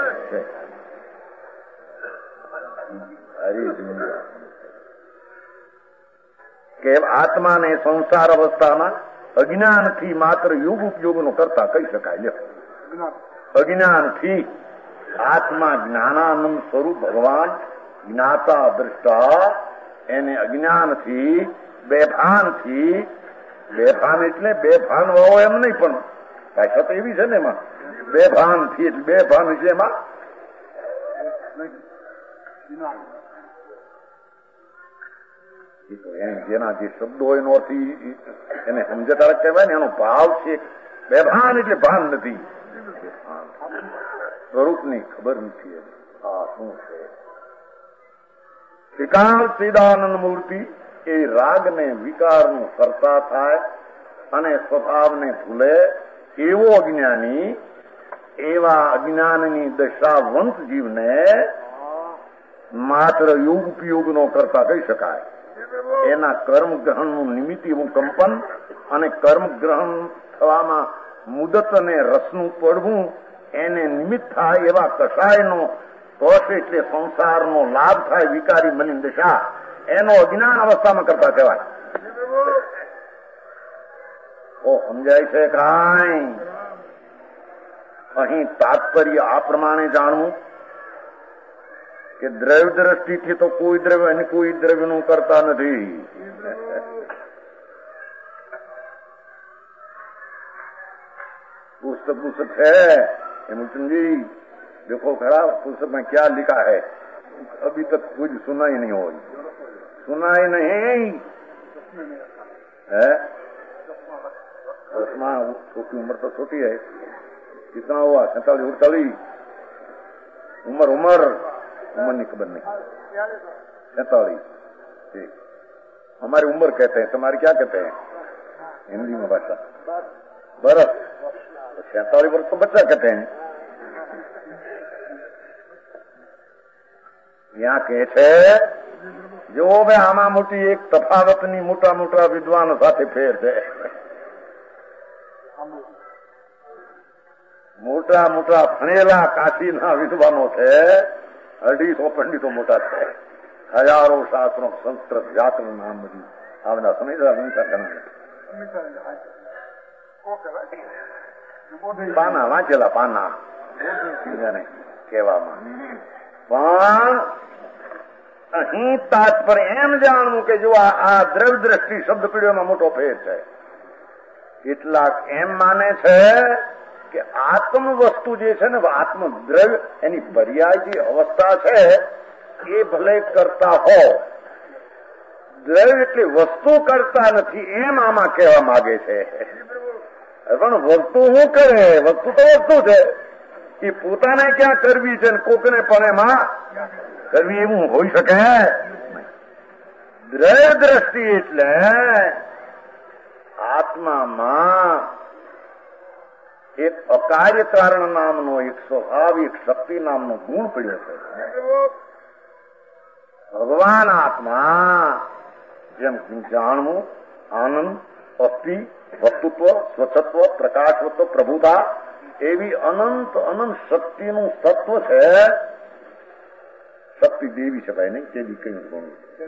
કે આત્માને સંસાર અવસ્થામાં અજ્ઞાનથી માત્ર યુગ ઉપયોગનો કરતા કહી શકાય. અજ્ઞાનથી આત્મા જ્ઞાનાનંદ સ્વરૂપ ભગવાન જ્ઞાતા દ્રષ્ટા, એને અજ્ઞાનથી બેભાન એટલે બેભાન વાવો એમ નહીં, પણ ભાષા તો એવી છે ને એમાં બેભાનથી એટલે બેભાન એટલે એમાં જેના જે શબ્દો હોય એનો અર્થ એને સમજતા કહેવાય ને, એનો ભાવ છે. બેભાન એટલે ભાન નથી, સ્વરૂપની ખબર નથી. આ શું છે? વિકાર ચિદાનંદ મૂર્તિ એ રાગને વિકારનું કરતા થાય અને સ્વભાવને ભૂલે એવો અજ્ઞાની, એવા અજ્ઞાનની દશાવંત જીવને માત્ર યુગ ઉપયોગનો કરતા કહી શકાય. એના કર્મ ગ્રહણનું નિમિત્ત એવું કંપન અને કર્મ ગ્રહણ થવામાં મુદત અને રસનું પડવું એને નિમિત્ત થાય એવા કષાયનો કોષ એટલે સંસારનો લાભ થાય વિકારી મલિન દશા, એનો અજ્ઞાન અવસ્થામાં કરતા કહેવાય. ઓ સમજાય છે કાંઈ? અહીં તાત્પર્ય આ પ્રમાણે જાણવું કે દ્રવ્ય દ્રષ્ટિથી તો કોઈ દ્રવ્ય અને કોઈ દ્રવ્યનું કરતા નથી. पुस्तक है हेमचंद जी, देखो खरा पुस्तक में क्या लिखा है, अभी तक कुछ सुना ही नहीं हो, सुना ही नहीं है. छोटी उम्र तो छोटी है, कितना हुआ 47-48 उम्र नहीं खबर नहीं, 47. ठीक, हमारी उम्र कहते हैं, तुम्हारी क्या कहते हैं हिंदी में भाषा? बरस. 47 वर्ष तो बच्चा कहते हैं. यहाँ કહે છે જો ભાઈ આમાં મોટી એક તફાવતની મોટા વિદ્વાનો સાથે ફેર છે. મોટા ભણેલા કાશીના વિદ્વાનો છે, 250 પંડિતો મોટા છે, હજારો શાસ્ત્રો સંસ્કૃત વ્યાકરણ નામ બધું આ બધા સમજદાર પાના વાંચેલા પાના કહેવામાં. પણ અહીં તાત્પર્ય એમ જાણવું કે જો આ દ્રવ્ય દ્રષ્ટિ શબ્દ પીઢીઓમાં મોટો ફેર છે. કેટલાક એમ માને છે કે આત્મ વસ્તુ જે છે ને આત્મ દ્રવ્ય એની પર્યાય જે અવસ્થા છે એ ભલે કરતા હો, દ્રવ્ય એટલે વસ્તુ કરતા નથી એમ આમાં કહેવા માંગે છે. પણ વસ્તુ શું કરે? વસ્તુ તો વસ્તુ છે, એ પોતાને ક્યાં કરવી છે ને કોકને પણ એમાં કરવી એવું હોઈ શકે? દ્રવ્ય દ્રષ્ટિ એટલે આત્મામાં એક અકાર્ય કારણ નામનો એક સ્વાભાવિક શક્તિ નામનો ગુણ પડ્યો છે. ભગવાન આત્મા જેમ જાણવું, આનંદ, અસ્થિ, વસ્તુત્વ, સ્વચ્છત્વ, પ્રકાશવત્વ, પ્રભુતા એવી અનંત શક્તિનું તત્વ છે. શક્તિ દેવી શકાય નહીં, તે બી કયું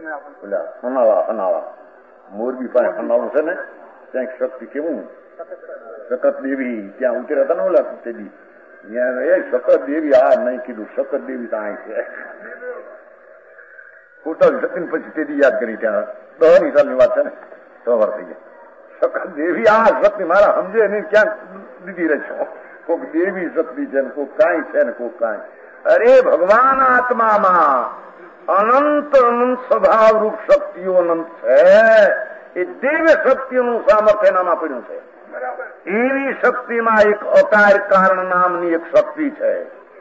હનાવા મોરબી પાસે હનાવું છે ને, ત્યાં શક્તિ કેવું શકત દેવી ત્યાં ઉતર્યા હતા ને ઓલા તે બી એ શકત દેવી. આ નહીં કીધું શકત દેવી ત્યાં છે. પોતાની શક્તિને પછી તેથી યાદ કરી ત્યાં 10 સાલની વાત છે ને 100 વર્ષ થઈ ગયા. દેવી આ શક્તિ મારા સમજે નહીં ક્યાં દીધી રહેશો. કોઈક દેવી શક્તિ છે ને કોઈક કાંઈ છે ને કોઈક કાંઈ. અરે ભગવાન આત્મામાં અનંત અનંત સ્વભાવ રૂપ શક્તિઓ અનંત છે. એ દિવ્ય શક્તિઓનું સામર્થ્ય એનામાં પડ્યું છે. એવી શક્તિમાં એક અકાર કારણ નામની એક શક્તિ છે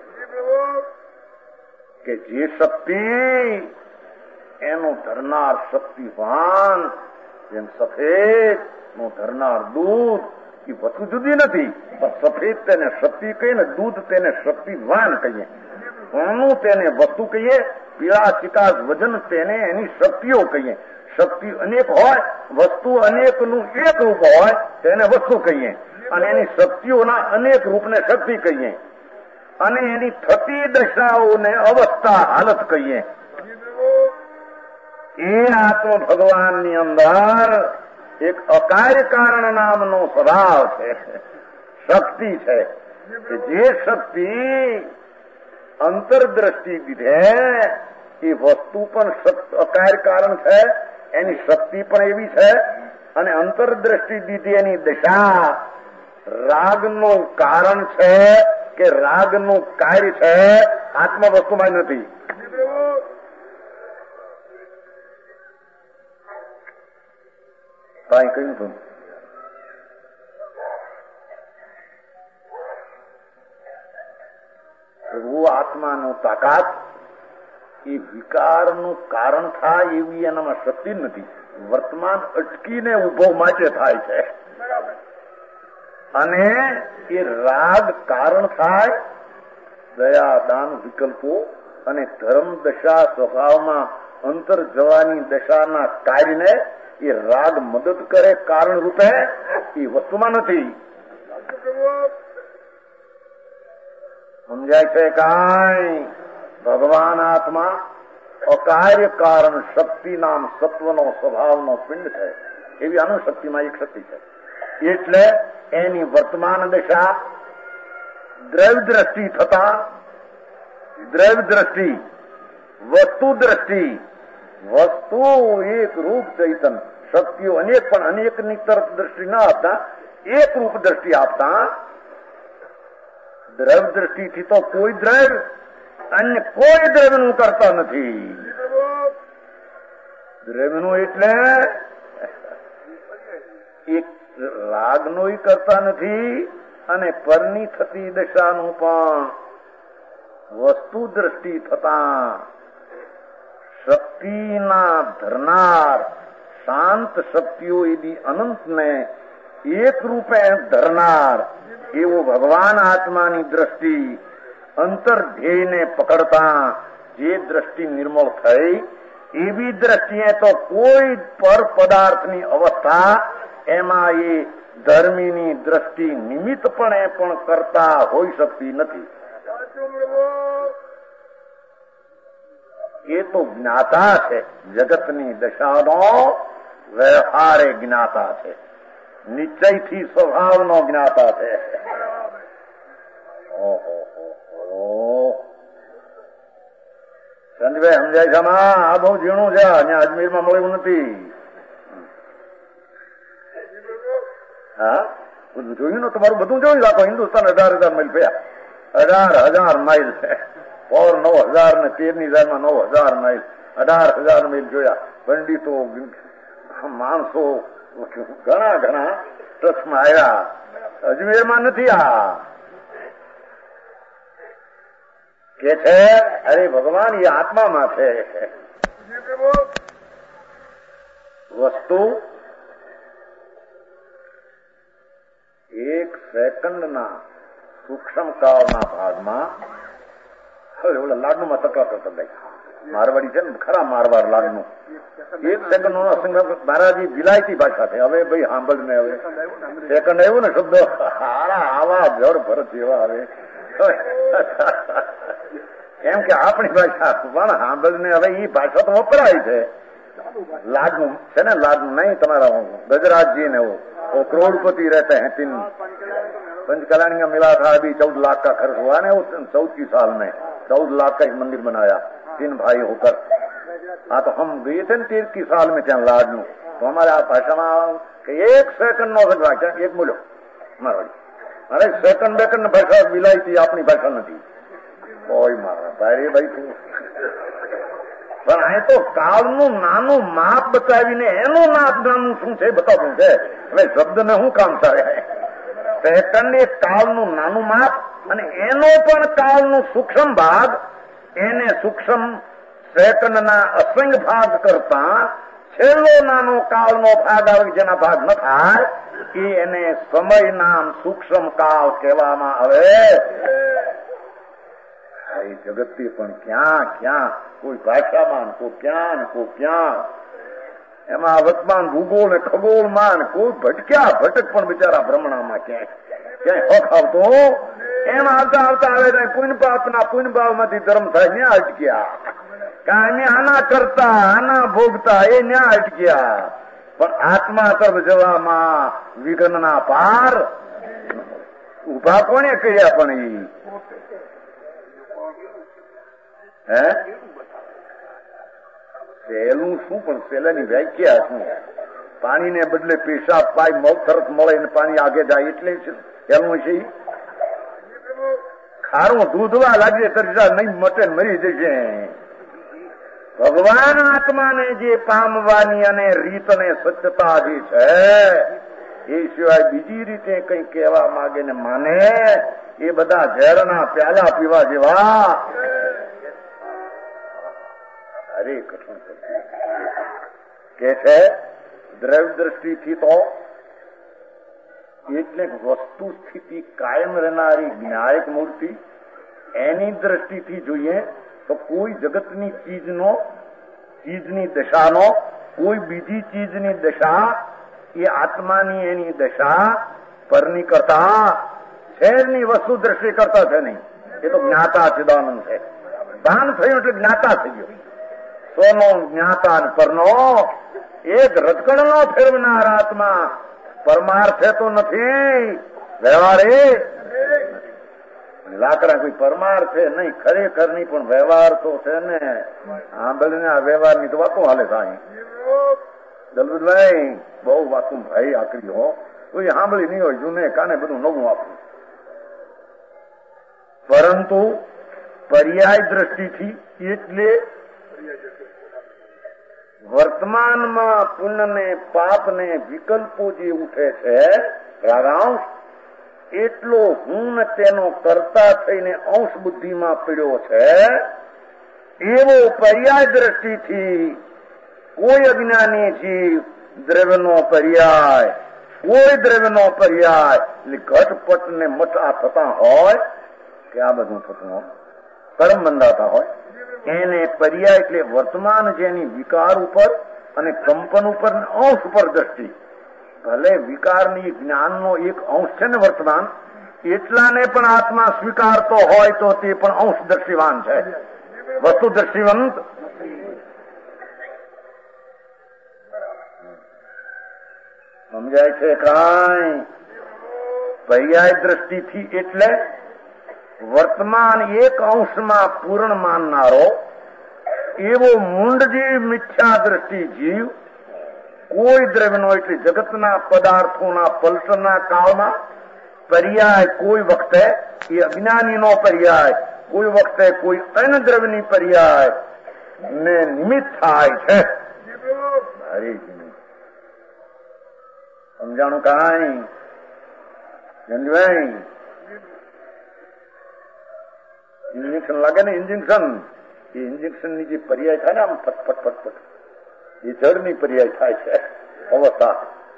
કે જે શક્તિ એનું ધરનાર શક્તિવાન, જેમ સફેદ નું ધરનાર દૂધ, એ વસ્તુ જુદી નથી. પણ સફેદ તેને શક્તિ કહીએ ને દૂધ તેને શક્તિવાન કહીએ. સોનું તેને વસ્તુ કહીએ, પીળા ચિકાસ વજન તેને એની શક્તિઓ કહીએ. શક્તિ અનેક હોય, વસ્તુ અનેકનું એક રૂપ હોય તેને વસ્તુ કહીએ. અને એની શક્તિઓના અનેક રૂપને શક્તિ કહીએ. અને એની થતી દશાઓને અવસ્થા હાલત કહીએ. એ આત્મ ભગવાનની અંદર એક અકાર્ય કારણ નામનો સ્વભાવ છે, શક્તિ છે કે જે શક્તિ અંતરદ્રષ્ટિ દીધે એ વસ્તુ પણ અકાર્ય કારણ છે, એની શક્તિ પણ એવી છે. અને અંતરદ્રષ્ટિ દીધી એની દશા રાગનું કારણ છે કે રાગનું કાર્ય છે, આત્મ વસ્તુમાં નથી. કાંઈ કહ્યું હતું वो આત્માનું તાકાત એ વિકારનું કારણ થાય એવી એનામાં શક્તિ નથી. વર્તમાન અટકીને ઉભો માટે થાય છે. અને એ રાગ કારણ થાય, દયા દાન વિકલ્પો અને ધર્મ દશા સ્વભાવમાં અંતર જવાની દશાના કાર્યને એ રાગ મદદ કરે કારણ રૂપે, એ વસ્તુમાં નથી. સમજાય છે કાંઈ? ભગવાન આત્મા અકાર્ય કારણ શક્તિ નામ સત્વનો સ્વભાવનો પિંડ છે. એવી અનુશક્તિમાં એક શક્તિ છે. એટલે એની વર્તમાન દશા દ્રવ્ય દ્રષ્ટિ થતા, દ્રવ્ય દ્રષ્ટિ, વસ્તુ દ્રષ્ટિ, વસ્તુ એક રૂપ ચૈતન, શક્તિઓ અનેક પણ અનેકની તરફ દ્રષ્ટિ ન આપતા એક રૂપ દ્રષ્ટિ આપતા, દ્રવ્ય દ્રષ્ટિથી તો કોઈ દ્રવ્ય અન્ય કોઈ દ્રવ્યનું કરતા નથી. દ્રવ્યનું એટલે એક રાગનું કરતા નથી અને પરની થતી દશાનું પણ વસ્તુ દ્રષ્ટિ થતા શક્તિના ધરનાર શાંત શક્તિઓ એવી અનંતને એક રૂપે ધરનાર એવો ભગવાન આત્માની દ્રષ્ટિ અંતર ધ્યેયને પકડતા જે દ્રષ્ટિ નિર્મળ થઈ, એવી દ્રષ્ટિએ તો કોઈ પર પદાર્થની અવસ્થા એમાં એ ધર્મીની દ્રષ્ટિ નિમિત્તપણે પણ કરતા હોઈ શકતી નથી. એ તો જ્ઞાતા છે, જગતની દશાનો વ્યવહારે જ્ઞાતા છે, નિશ્ચયથી સ્વભાવનો જ્ઞાતા છે. સંજયભાઈ સમજાય છે? આ બહુ ઝીણું છે, અહીંયા અજમેરમાં મળ્યું નથી. હા, જોયું ને? તમારું બધું જોયું. આખો હિન્દુસ્તાન 18,000 માઇલ થયા. 18,000 માઇલ છે. 9,000 ને 13,000 9,000 માઇલ, 18,000 માઇલ જોયા. પંડિતો, માણસો ઘણા ઘણા ટ્રસ્ટમાં આવ્યા. અજમેરમાં નથી. આ કે છે અરે ભગવાન એ આત્મામાં છે. વસ્તુ એક સેકન્ડના સૂક્ષ્મ કાળના ભાગમાં, હવે ઓલા લાડુમાં તકવા કરતા ભાઈ મારવાડી છે ને, ખરા મારવાડ લાડનું 1 સેકન્ડ નો મહારાજી વિલાયતી ભાષા છે. હવે ભાઈ સાંભળ ને, હવે સેકન્ડ આવ્યું ને શબ્દ, આવા જળ ભરત એવા આવે એમ કે આપણી ભાષા પણ સાંભળ ને. હવે એ ભાષા તો વપરાય છે. લાડનું છે ને, લાડનું નહીં તમારા ગજરાજજી ને वो करोड़पति रहते हैं. 3 पंचकल्याणी का मिला था अभी 14 लाख का खर्च हुआ ना, 14 साल में 14 लाख का एक मंदिर बनाया 3 भाई होकर. हाँ तो हम गए थे न 13 साल में ત્યાં લાડનું, તો અમારે આ ભાષામાં કે 1 સેકન્ડ નો સગવા ક્યાંક એક બોલ્યો મારવાડી, અરે સેકન્ડ બેકન્ડ ભાષા વિલાયતી, આપણી ભાષા નથી. કોઈ મારા ભાઈ ભાઈ તું પણ અહીં તો કાળનું નાનું માપ બતાવીને એનું નાનું શું છે બતાવવું છે. હવે શબ્દને શું કામ થાય? સેકન્ડ એ કાળનું નાનું માપ અને એનો પણ કાળનું સૂક્ષ્મ ભાગ, એને સૂક્ષ્મ સેકન્ડના અસંગ ભાગ કરતા છેલ્લો નાનો કાળનો ભાગ આવે જેના ભાગ ન થાય એને સમય નામ સૂક્ષ્મ કાળ કહેવામાં આવે. જગતથી પણ ક્યાં ક્યાં કોઈ ભાષામાં, કોઈ ક્યાં એમાં વર્તમાન ભૂગોળ ને ખગોળમાં કોઈ ભટક્યા ભટક પણ બિચારા ભ્રમણામાં ક્યાંય હક આવતો એમ આવતા આવતા આવે પુણ્યપાપના પુણ્યભાવમાંથી ધર્મ થાય ત્યાં અટક્યા, કાંઈ આના કરતા આના ભોગતા એ ન્યા અટક્યા. પણ આત્મા તરફ જવામાં વિઘ્નના પાર ઉભા કોને કર્યા? પણ સહેલું શું? પણ સહેલાની વ્યાખ્યા શું? પાણીને બદલે પેશાબ પાય તરત મળે ને પાણી આગે જાય એટલે સહેલું છે. ખારું દૂધવા લાગે તરતા નહીં મટે મરી જશે. ભગવાન આત્માને જે પામવાની અને રીત અને સત્યતા જે છે એ સિવાય બીજી રીતે કઈ કહેવા માંગે ને માને એ બધા ઝેરના પ્યાલા પીવા જેવા. અરે કઠણ કે છે દ્રવ્ય દ્રષ્ટિથી તો એટલે વસ્તુ સ્થિતિ કાયમ રહેનારી જ્ઞાયક મૂર્તિ, એની દ્રષ્ટિથી જોઈએ તો કોઈ જગતની ચીજની દશાનો કોઈ બીજી ચીજની દશા એ આત્માની એની દશા પરની કરતા શહેરની વસ્તુ દ્રષ્ટિ કરતા છે નહીં. એ તો જ્ઞાતા ચિદાનંદ છે. ભાન થયું એટલે જ્ઞાતા થઈ ગયું. સોનો જ્ઞાતા પરનો એક રજકણનો ફેરવનાર આત્મા પરમાર્થે તો નથી, વ્યવહારે લાકડા કોઈ પરમાર્થે નહીં, ખરેખર નહીં, પણ વ્યવહાર તો છે ને. સાંભળીને આ વ્યવહારની તો વાતો હાલે થાય. દલબતભાઈ બહુ વાતું ભાઈ આકરી હો, કોઈ સાંભળી નહીં હોય, જૂને કાને બધું નવું આપવું. પરંતુ પર્યાય દ્રષ્ટિથી એટલે વર્તમાનમાં પુણ્ય ને પાપ ને વિકલ્પો જે ઉઠે છે રાગાંશ, એટલો હું તેનો કરતા થઈને અંશ બુદ્ધિમાં પીડ્યો છે. એવો પર્યાય દ્રષ્ટિથી કોઈ અજ્ઞાની જીવ દ્રવ્યનો પર્યાય, કોઈ દ્રવ્યનો પર્યાય એટલે ઘટપટ ને મટા થતા હોય કે આ બધું થતું હોય, કર્મ બંધાતા હોય, એને પર્યાય એટલે વર્તમાન જેની વિકાર ઉપર અને કંપન ઉપર અંશ ઉપર દ્રષ્ટિ. ભલે વિકારની જ્ઞાનનો એક અંશ છે ને વર્તમાન, એટલાને પણ આત્મા સ્વીકારતો હોય તો તે પણ અંશ દ્રષ્ટિવાન છે, વસ્તુ દ્રષ્ટિવંત. સમજાય છે કાંઈ? પર્યાય દ્રષ્ટિથી એટલે વર્તમાન એક અંશમાં પૂર્ણ માનનારો એવો મૂંડ જીવ, મિથ્યા દ્રષ્ટિ જીવ કોઈ દ્રવ્યનો એટલે જગતના પદાર્થોના પલટના કાળમાં પર્યાય કોઈ વખતે એ અજ્ઞાનીનો પર્યાય, કોઈ વખતે કોઈ અન્ય દ્રવ્યની પર્યાય ને નિમિત્ત થાય છે. સમજાણું કાંઈ? જંજભાઈ ઇન્જેક્શન લાગે ને, ઇન્જેક્શન, એ ઇન્જેક્શન ની જે પર્યાય થાય ને આમ ફટફટ ફટફટ, એ જળની પર્યાય થાય છે અવસ્થા.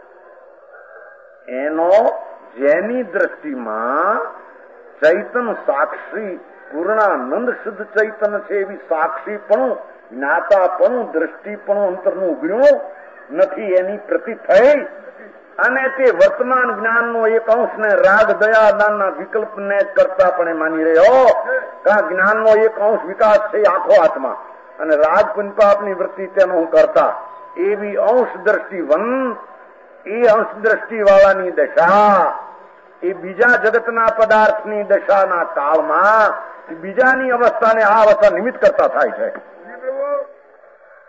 એનો જેની દ્રષ્ટિમાં ચૈતન સાક્ષી પૂર્ણાનંદ શુદ્ધ ચૈતન છે એવી સાક્ષીપણું, જ્ઞાતાપણું, દ્રષ્ટિપણું અંતરનું ઉગડ્યું નથી એની પ્રતિ થઈ અને તે વર્તમાન જ્ઞાનનો એક અંશને રાગ દયા દાનના વિકલ્પને કરતા પણ માની રહ્યો. કા જ્ઞાનનો એક અંશ વિકાસ છે આખો આત્મા અને રાગ પુંપાપની વૃત્તિ તેનો હું કરતા એવી અંશ દ્રષ્ટિવંત, એ અંશ દ્રષ્ટિ વાળાની દશા એ બીજા જગતના પદાર્થની દશાના કાળમાં બીજાની અવસ્થાને આ અવસ્થા નિમિત્ત કરતા થાય છે.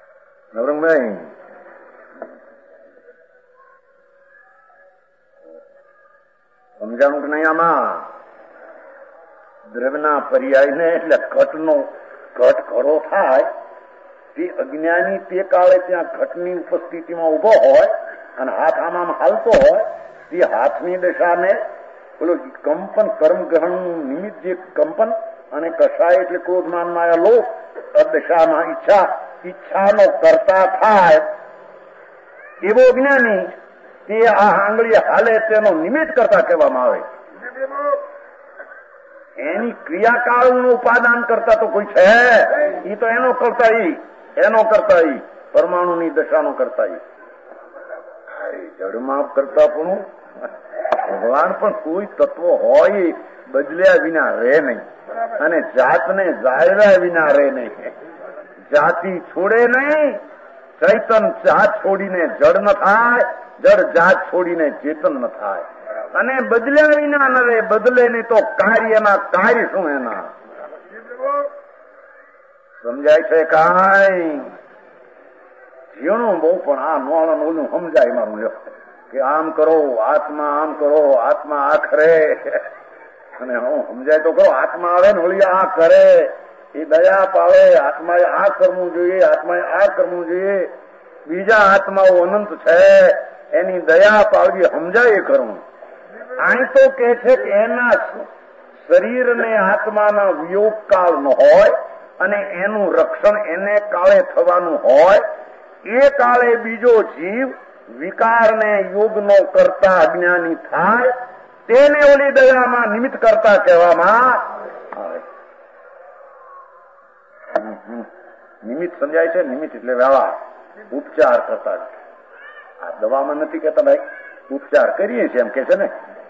નવરંગભાઈ, સમજાણું કે નહીં? આમાં દ્રવ્યના પર્યાયને એટલે ઘટ ખરો થાય તે અજ્ઞાની તે કાળે ત્યાં ઘટની ઉપસ્થિતિમાં ઉભો હોય અને હાથ આમાં હાલતો હોય તે હાથની દશાને પેલું કંપન કર્મ ગ્રહણનું નિમિત્ત જે કંપન અને કસાય એટલે ક્રોધમાન માયા લોક દશામાં ઈચ્છાનો કરતા થાય એવો અજ્ઞાની તે આ આંગળી હાલે તેનો નિમિત્ત કરતા કહેવામાં આવે. એની ક્રિયાકાળનું ઉપાદાન કરતા તો કોઈ છે? એ તો એનો કરતા પરમાણુની દશાનો કરતા જડમાપ કરતા પણ ભગવાન પણ કોઈ તત્વ હોય બદલ્યા વિના રહે નહીં અને જાતને જાળવ્યા વિના રહે નહીં. જાતિ છોડે નહીં. ચૈતન જાત છોડીને જડ ન થાય, જડ જાત છોડીને ચેતન ન થાય. અને બદલ્યા વિના ન રહે. બદલે નહીં તો કાર્યના કાર્ય શું એના? સમજાય છે કાંઈ? જીવનું બહુ પણ આ નોળન ઓલું સમજાય મારું કે આમ કરો આત્મા, આમ કરો આત્મા, આ ખરે. અને હું સમજાય તો કરો આત્મા આવે ને ઓલી આ કરે, એ દયા પાડે. આત્માએ આ કરવું જોઈએ, આત્માએ આ કરવું જોઈએ. બીજા આત્માઓ અનંત છે, એની દયા પાડવી સમજાય એ કરવું. અહીં તો કે છે કે એના શરીરને આત્માના વિયોગ કાળ ન હોય અને એનું રક્ષણ એને કાળે થવાનું હોય. એ કાળે બીજો જીવ વિકારને યોગનો કરતા અજ્ઞાની થાય, તેને ઓલી દયામાં નિમિત્ત કરતા કહેવામાં આવે. નિમિત્ત સમજાય છે? નિમિત્ત એટલે વ્યવહાર, ઉપચાર કરતા. આ દવામાં નથી કેતા ભાઈ ઉપચાર કરીએ છીએ એમ કે છે ને.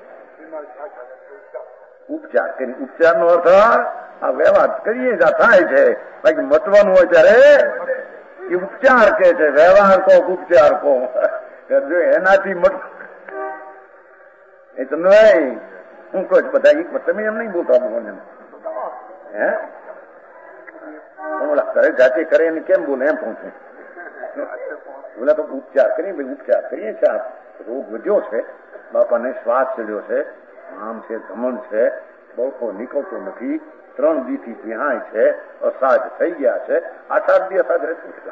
ઉપચાર કરી, ઉપચાર નો અર્થ આ વ્યવહાર કરીએ થાય છે. બાકી મતવાનું હોય ત્યારે એ ઉપચાર કે છે. વ્યવહાર કહો ઉપચાર કહો, જો એનાથી મત એ તમને હું કહું બધા તમે એમ નહીં બોલતા બોલો હે ઓલા કરે જાતે કરે એને કેમ બોલે એમ પૂછે. ઓલા તો ઉપચાર કરીએ ભાઈ, ઉપચાર કરીએ છીએ. આ રોગ વધ્યો છે, બાપાને શ્વાસ ચડ્યો છે, આમ છે, ધમણ છે, બહુ નીકળતો નથી, 3 દીથી વિહાય છે, અસાજ થઈ ગયા છે, 8 દી અસાજ રહેતું છે.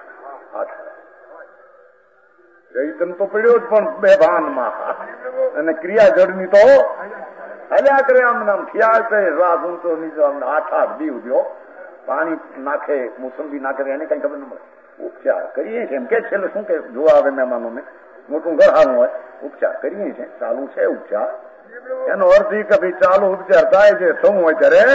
ચૈતન તો પડ્યો જ પણ બેભાનમાં અને ક્રિયા જડની તો હલ્યા કરે. આમ નામ ખ્યાલ છે રાત ઊંચો નીચો 8 દી ઉડ્યો, પાણી નાખે, મોસંબી નાખે, એને કઈ ખબર ન મળે. ઉપચાર કરીએ છીએ એમ કે છે. શું કે જોવા આવે મહેમાનોને, મોટું ઘર હારું હોય, ઉપચાર કરીએ છીએ, ચાલુ છે ઉપચાર. એનો અર્થ એ કે ભાઈ ચાલુ ઉપચાર થાય છે, થવું હોય ત્યારે.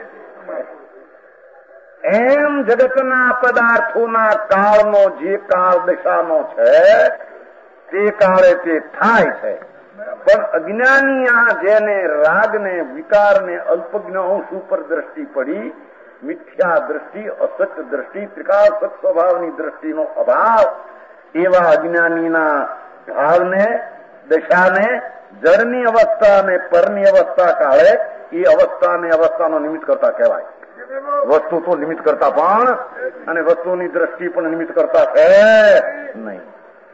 એમ જગતના પદાર્થોના કાળનો જે કાળ દશાનો છે તે કાળે તે થાય છે. પણ અજ્ઞાની આ જેને રાગને વિકારને અલ્પજ્ઞ અંશ ઉપર દ્રષ્ટિ પડી, મિથ્યા દ્રષ્ટિ, અસત દ્રષ્ટિ, ત્રિકાળસત સ્વભાવની દ્રષ્ટિનો અભાવ, એવા અજ્ઞાનીના ભાવને, દશાને, જળની અવસ્થા અને પરની અવસ્થા કાળે એ અવસ્થાનો નિમિત્ત કરતા કહેવાય. વસ્તુ તો નિમિત્ત કરતા પણ અને વસ્તુની દ્રષ્ટિ પણ નિમિત્ત કરતા છે નહીં.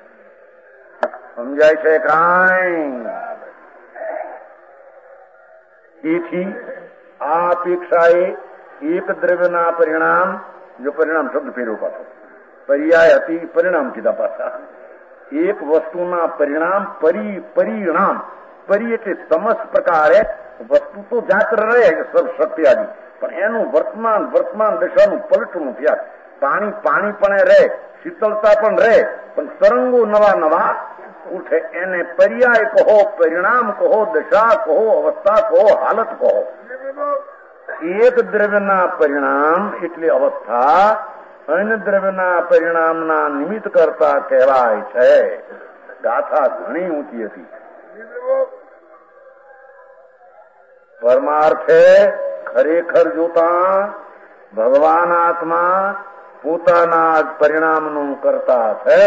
સમજાય છે કાંઈ? તેથી આ અપેક્ષાએ એક દ્રવ્યના પરિણામ, જો પરિણામ શબ્દ ફેરવો પાછો, પર્યાય હતી, પરિણામ કીધા પાછા. એક વસ્તુના પરિણામ પરિણામ, પરી એટલે સમસ્ત પ્રકારે વસ્તુ તો જાત રહે સત્યાદી, પણ એનું વર્તમાન દશાનું પલટું થયા. પાણી પણ રહે, શીતળતા પણ રહે, પણ તરંગો નવા ઉઠે. એને પર્યાય કહો, પરિણામ કહો, દશા કહો, અવસ્થા કહો, હાલત કહો. એક દ્રવ્યના પરિણામ એટલે અવસ્થા અન્ય દ્રવ્યના પરિણામના નિમિત્ત કરતા કહેવાય છે. ગાથા ઘણી ઊંચી હતી. પરમાર્થે ખરેખર જોતા ભગવાન આત્મા પોતાના પરિણામનું કરતા છે.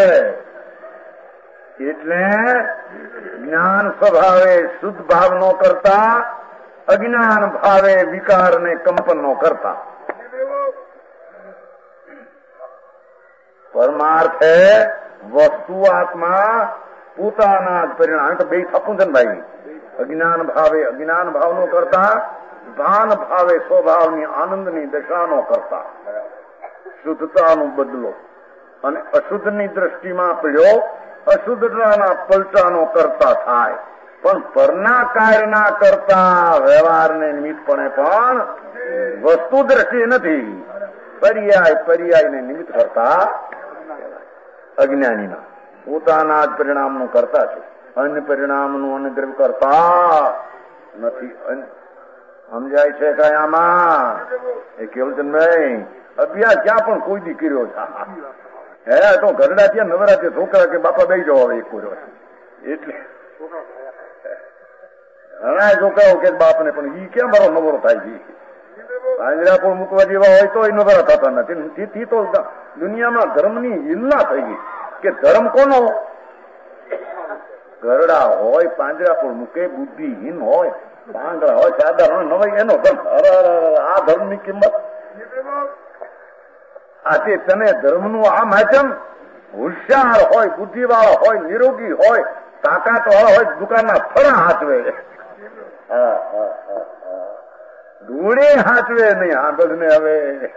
એટલે જ્ઞાન સ્વભાવે શુદ્ધ ભાવનો કરતા, અજ્ઞાન ભાવે વિકાર ને કંપનનો કરતા. પરમાર્થ હે વસ્તુ આત્મા પોતાના જ પરિણામ. તો બે થપું છે ને ભાઈ. અજ્ઞાન ભાવનો કરતા, ભાન ભાવે સ્વભાવની આનંદની દશાનો કરતા, શુદ્ધતાનો બદલો અને અશુદ્ધની દ્રષ્ટિમાં પડ્યો અશુદ્ધતાના પલટાનો કરતા થાય. પણ પરના કાર્યના કરતા વ્યવહારને નિમિત્તપણે પણ વસ્તુ દ્રષ્ટિ નથી, પર્યાયને નિમિત્ત કરતા અજ્ઞાનીના પોતાના જ પરિણામનું કરતા છે. અન્ય પરિણામનું અનુદ્રવ કરતા નથી. સમજાય છે કઈ આમાં? એ કેવલચંદભાઈ અભ્યાસ ક્યાં પણ કોઈ દી કર્યો છે? હે તો ઘરડા ત્યાં નવરા છે છોકરા કે બાપા બે જાવ હવે એક કર્યો એટલે ઘણા છોકરાઓ કે બાપ ને, પણ ઈ ક્યાં મારો નવરો થાય છે? પાંજરાપોળ મૂકવા જેવા હોય તો એ નવરા થતા નથી. તેથી તો દુનિયામાં ધર્મની હિલ્લા થઈ ગઈ કે ધર્મ કોનો? ઘરડા હોય પાંજરાપોળ મૂકે, બુદ્ધિહીન હોય, પાંગડા હોય, સાધારણ નવાઈ એનો ધર્મ. આ ધર્મની કિંમત આથી તને ધર્મનું આ માધ્યમ હોશિયાર હોય, બુદ્ધિવાળો હોય, નિરોગી હોય, તાકાત વાળો હોય, દુકાનના ફળા હાચવે, ધૂળે હાચવે નહીં. આંબજ ને હવે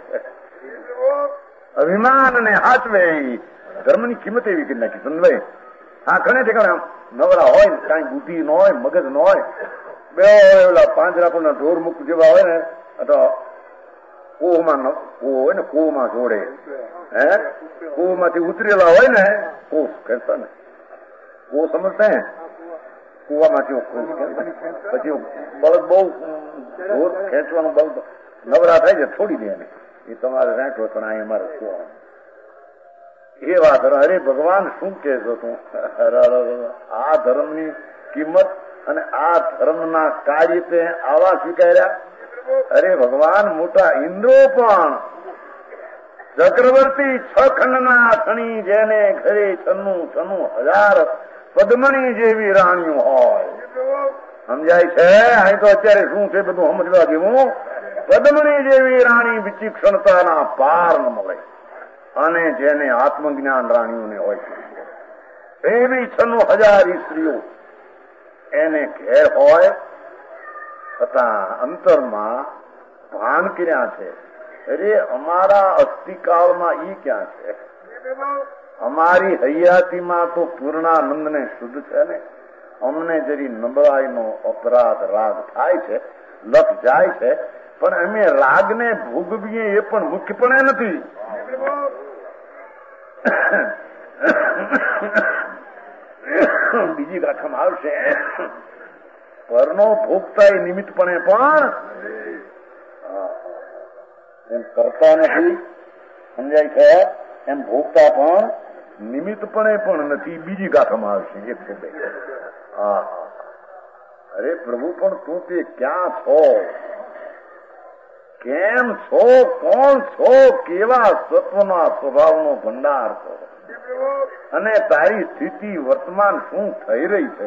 અભિમાન ને હાચવે. ધર્મની કિંમત એવી કરી નાખી સમજાય. હા ઘણે ઠેકાણે નવરા હોય ને, કઈ બુદ્ધિ ન હોય, મગજ ન હોય, બે ઓલા પાંજરાપોળના ઢોર મુક જેવા હોય ને, અથવા કોહમાં હોય ને, કોહમાં જોડે, હે કોહમાંથી ઉતરેલા હોય ને, કોહ કહેતા ને, કોહ સમજતા હે, કુવામાંથી પછી બળદ બહુ ઢોર ખેંચવાનું બળદ નવરા થાય છે, છોડી દે ને, એ તમારે રાખો પણ અહીં અમારે કુવા. એ વાત અરે ભગવાન શું કે છો તું? આ ધર્મની કિંમત અને આ ધર્મના કાર્ય તે આવા સ્વીકાર્યા. અરે ભગવાન મોટા ઇન્દ્રો પણ ચક્રવર્તી 6 ખંડના ધણી, જેને ઘરે 96,000 પદ્મણી જેવી રાણીઓ હોય. સમજાય છે? અહીં તો અત્યારે શું છે બધું સમજવા જેવું. પદ્મણી જેવી રાણી વિચિક્ષણતાના પાર ન મળે, અને જેને આત્મજ્ઞાન રાણીઓને હોય છે એવી 96,000 સ્ત્રીઓ એને ઘેર હોય છતાં અંતરમાં ભાન ક્યાં છે? અરે અમારા અસ્થિકાળમાં ઈ ક્યાં છે? અમારી હૈયાતીમાં તો પૂર્ણાનંદને શુદ્ધ છે ને. અમને જરી નબળાઈનો અપરાધ રાગ થાય છે, લખ જાય છે, પણ અમે રાગને ભોગવીએ એ પણ મુખ્યપણે નથી. બીજી ગાથામાં આવશે, પરનો ભોગતા એ નિમિત્તપણે પણ એમ કરતા નથી. સમજાય છે? એમ ભોગતા પણ નિમિત્તપણે પણ નથી. બીજી ગાથામાં આવશે 102. અરે પ્રભુ પણ તું તે ક્યાં છો? કેમ છો? કોણ છો? કેવા સત્વના સ્વભાવનો ભંડાર છો? અને તારી સ્થિતિ વર્તમાન શું થઈ રહી છે?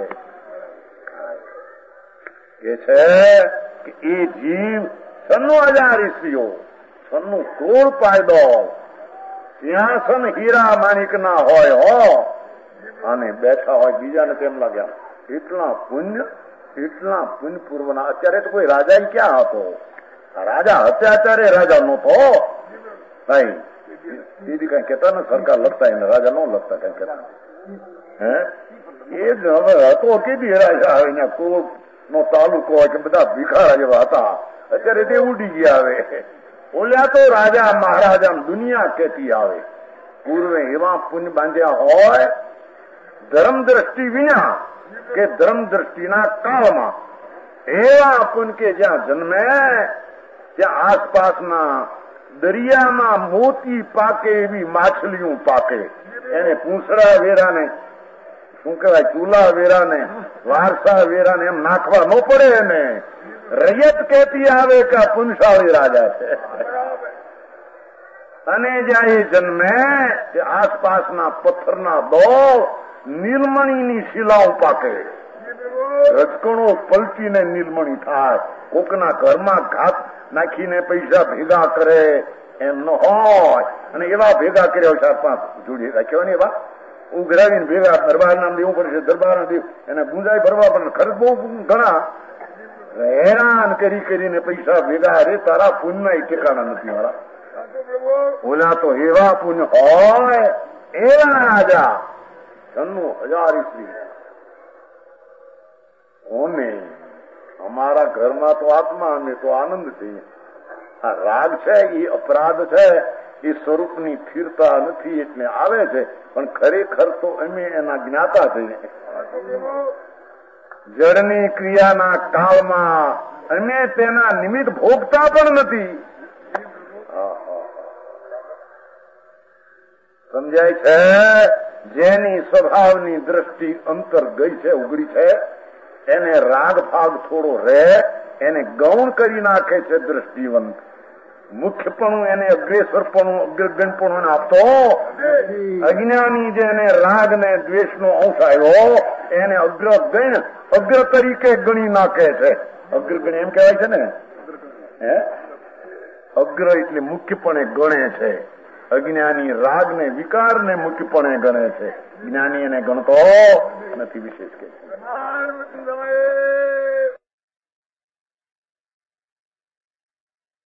કે છે કે એ જીવ 96,000 સ્ત્રીઓ, 96 કરોડ પાયદો, સિંહાસન હીરા માણિક ના હોય હો, અને બેઠા હોય. બીજાને તેમ લાગ્યા એટલા પુણ્ય પૂર્વના. અત્યારે તો કોઈ રાજા ક્યાં હતો? રાજા અત્યારે રાજા નહોતો ભાઈ. દીદી કઈ કેતા ને સરકાર લખતા એને રાજા ન લખતા કઈ કેતા. હે એ જ હવે હતો કેદી રાજા આવે કોર્ટ નો તાલુકો હોય કે બધા ભિખારા જેવા હતા. અત્યારે તે ઉડી ગયા આવે. ઓલ્યા તો રાજા મહારાજા દુનિયા કેતી આવે. પૂર્વે એવા પુણ્ય બાંધ્યા હોય ધર્મ દ્રષ્ટિ વિના કે ધર્મ દ્રષ્ટિના કાળમાં, એવા પુણ્ય કે જ્યાં જન્મે ત્યાં આસપાસના દરિયામાં મોતી પાકે એવી માછલીઓ પાકે. એને પૂંછડા વેરાને શું કહેવાય, ચૂલા વેરાને, વારસા વેરાને એમ નાખવા ન પડે. એને રૈયત કહેતી આવે કે આ પુંસાળી રાજા છે. અને જ્યાં એ જન્મે તે આસપાસના પથ્થરના દોર નીલમણીની શિલાઓ પાકે. રજકણો પલટીને નીલમણી થાય. કોકના ઘરમાં ઘાત નાખીને પૈસા ભેગા કરે એમ ન હોય. અને એવા ભેગા કર્યા 4-5 જોડી રાખ્યો ને એવા ઉઘરાવીને ભેગા દરબાર નામ દેવું પડશે, દરબાર દેવ એને ગુંજાઈ ભરવા પડે, ખર્ચ બહુ ઘણા. હેરાન કરીને પૈસા ભેગા રે તારા પુણ્ય ઠેકાણા નથી વાળા. ઓલા તો એવા પુણ્ય હોય એવા રાજા 96,000 ઈસવી. ઓને અમારા ઘરમાં તો આત્મા, અમે તો આનંદ છીએ. આ રાગ છે એ અપરાધ છે, એ સ્વરૂપની સ્થિરતા નથી એટલે આવે છે, પણ ખરેખર તો અમે એના જ્ઞાતા છીએ. જળની ક્રિયાના કાળમાં અમે તેના નિમિત્ત ભોગતા પણ નથી. સમજાય છે? જેની સ્વભાવની દ્રષ્ટિ અંતર ગઈ છે, ઉગડી છે, એને રાગ ભાગ થોડો રહે, એને ગૌણ કરી નાખે છે દ્રષ્ટિવંત. મુખ્યપણું એને અગ્રેસરપણું અગ્રગણપણું આપતો. અજ્ઞાની જેને રાગ ને દ્વેષ નો અંશ આવ્યો એને અગ્રગણ અગ્ર તરીકે ગણી નાખે છે. અગ્રગણ એમ કહેવાય છે ને, અગ્ર એટલે મુખ્યપણે ગણે છે. અજ્ઞાની રાગ ને વિકાર ને મુખ્યપણે ગણે છે, જ્ઞાની એને ગણતો નથી. વિશેષ કે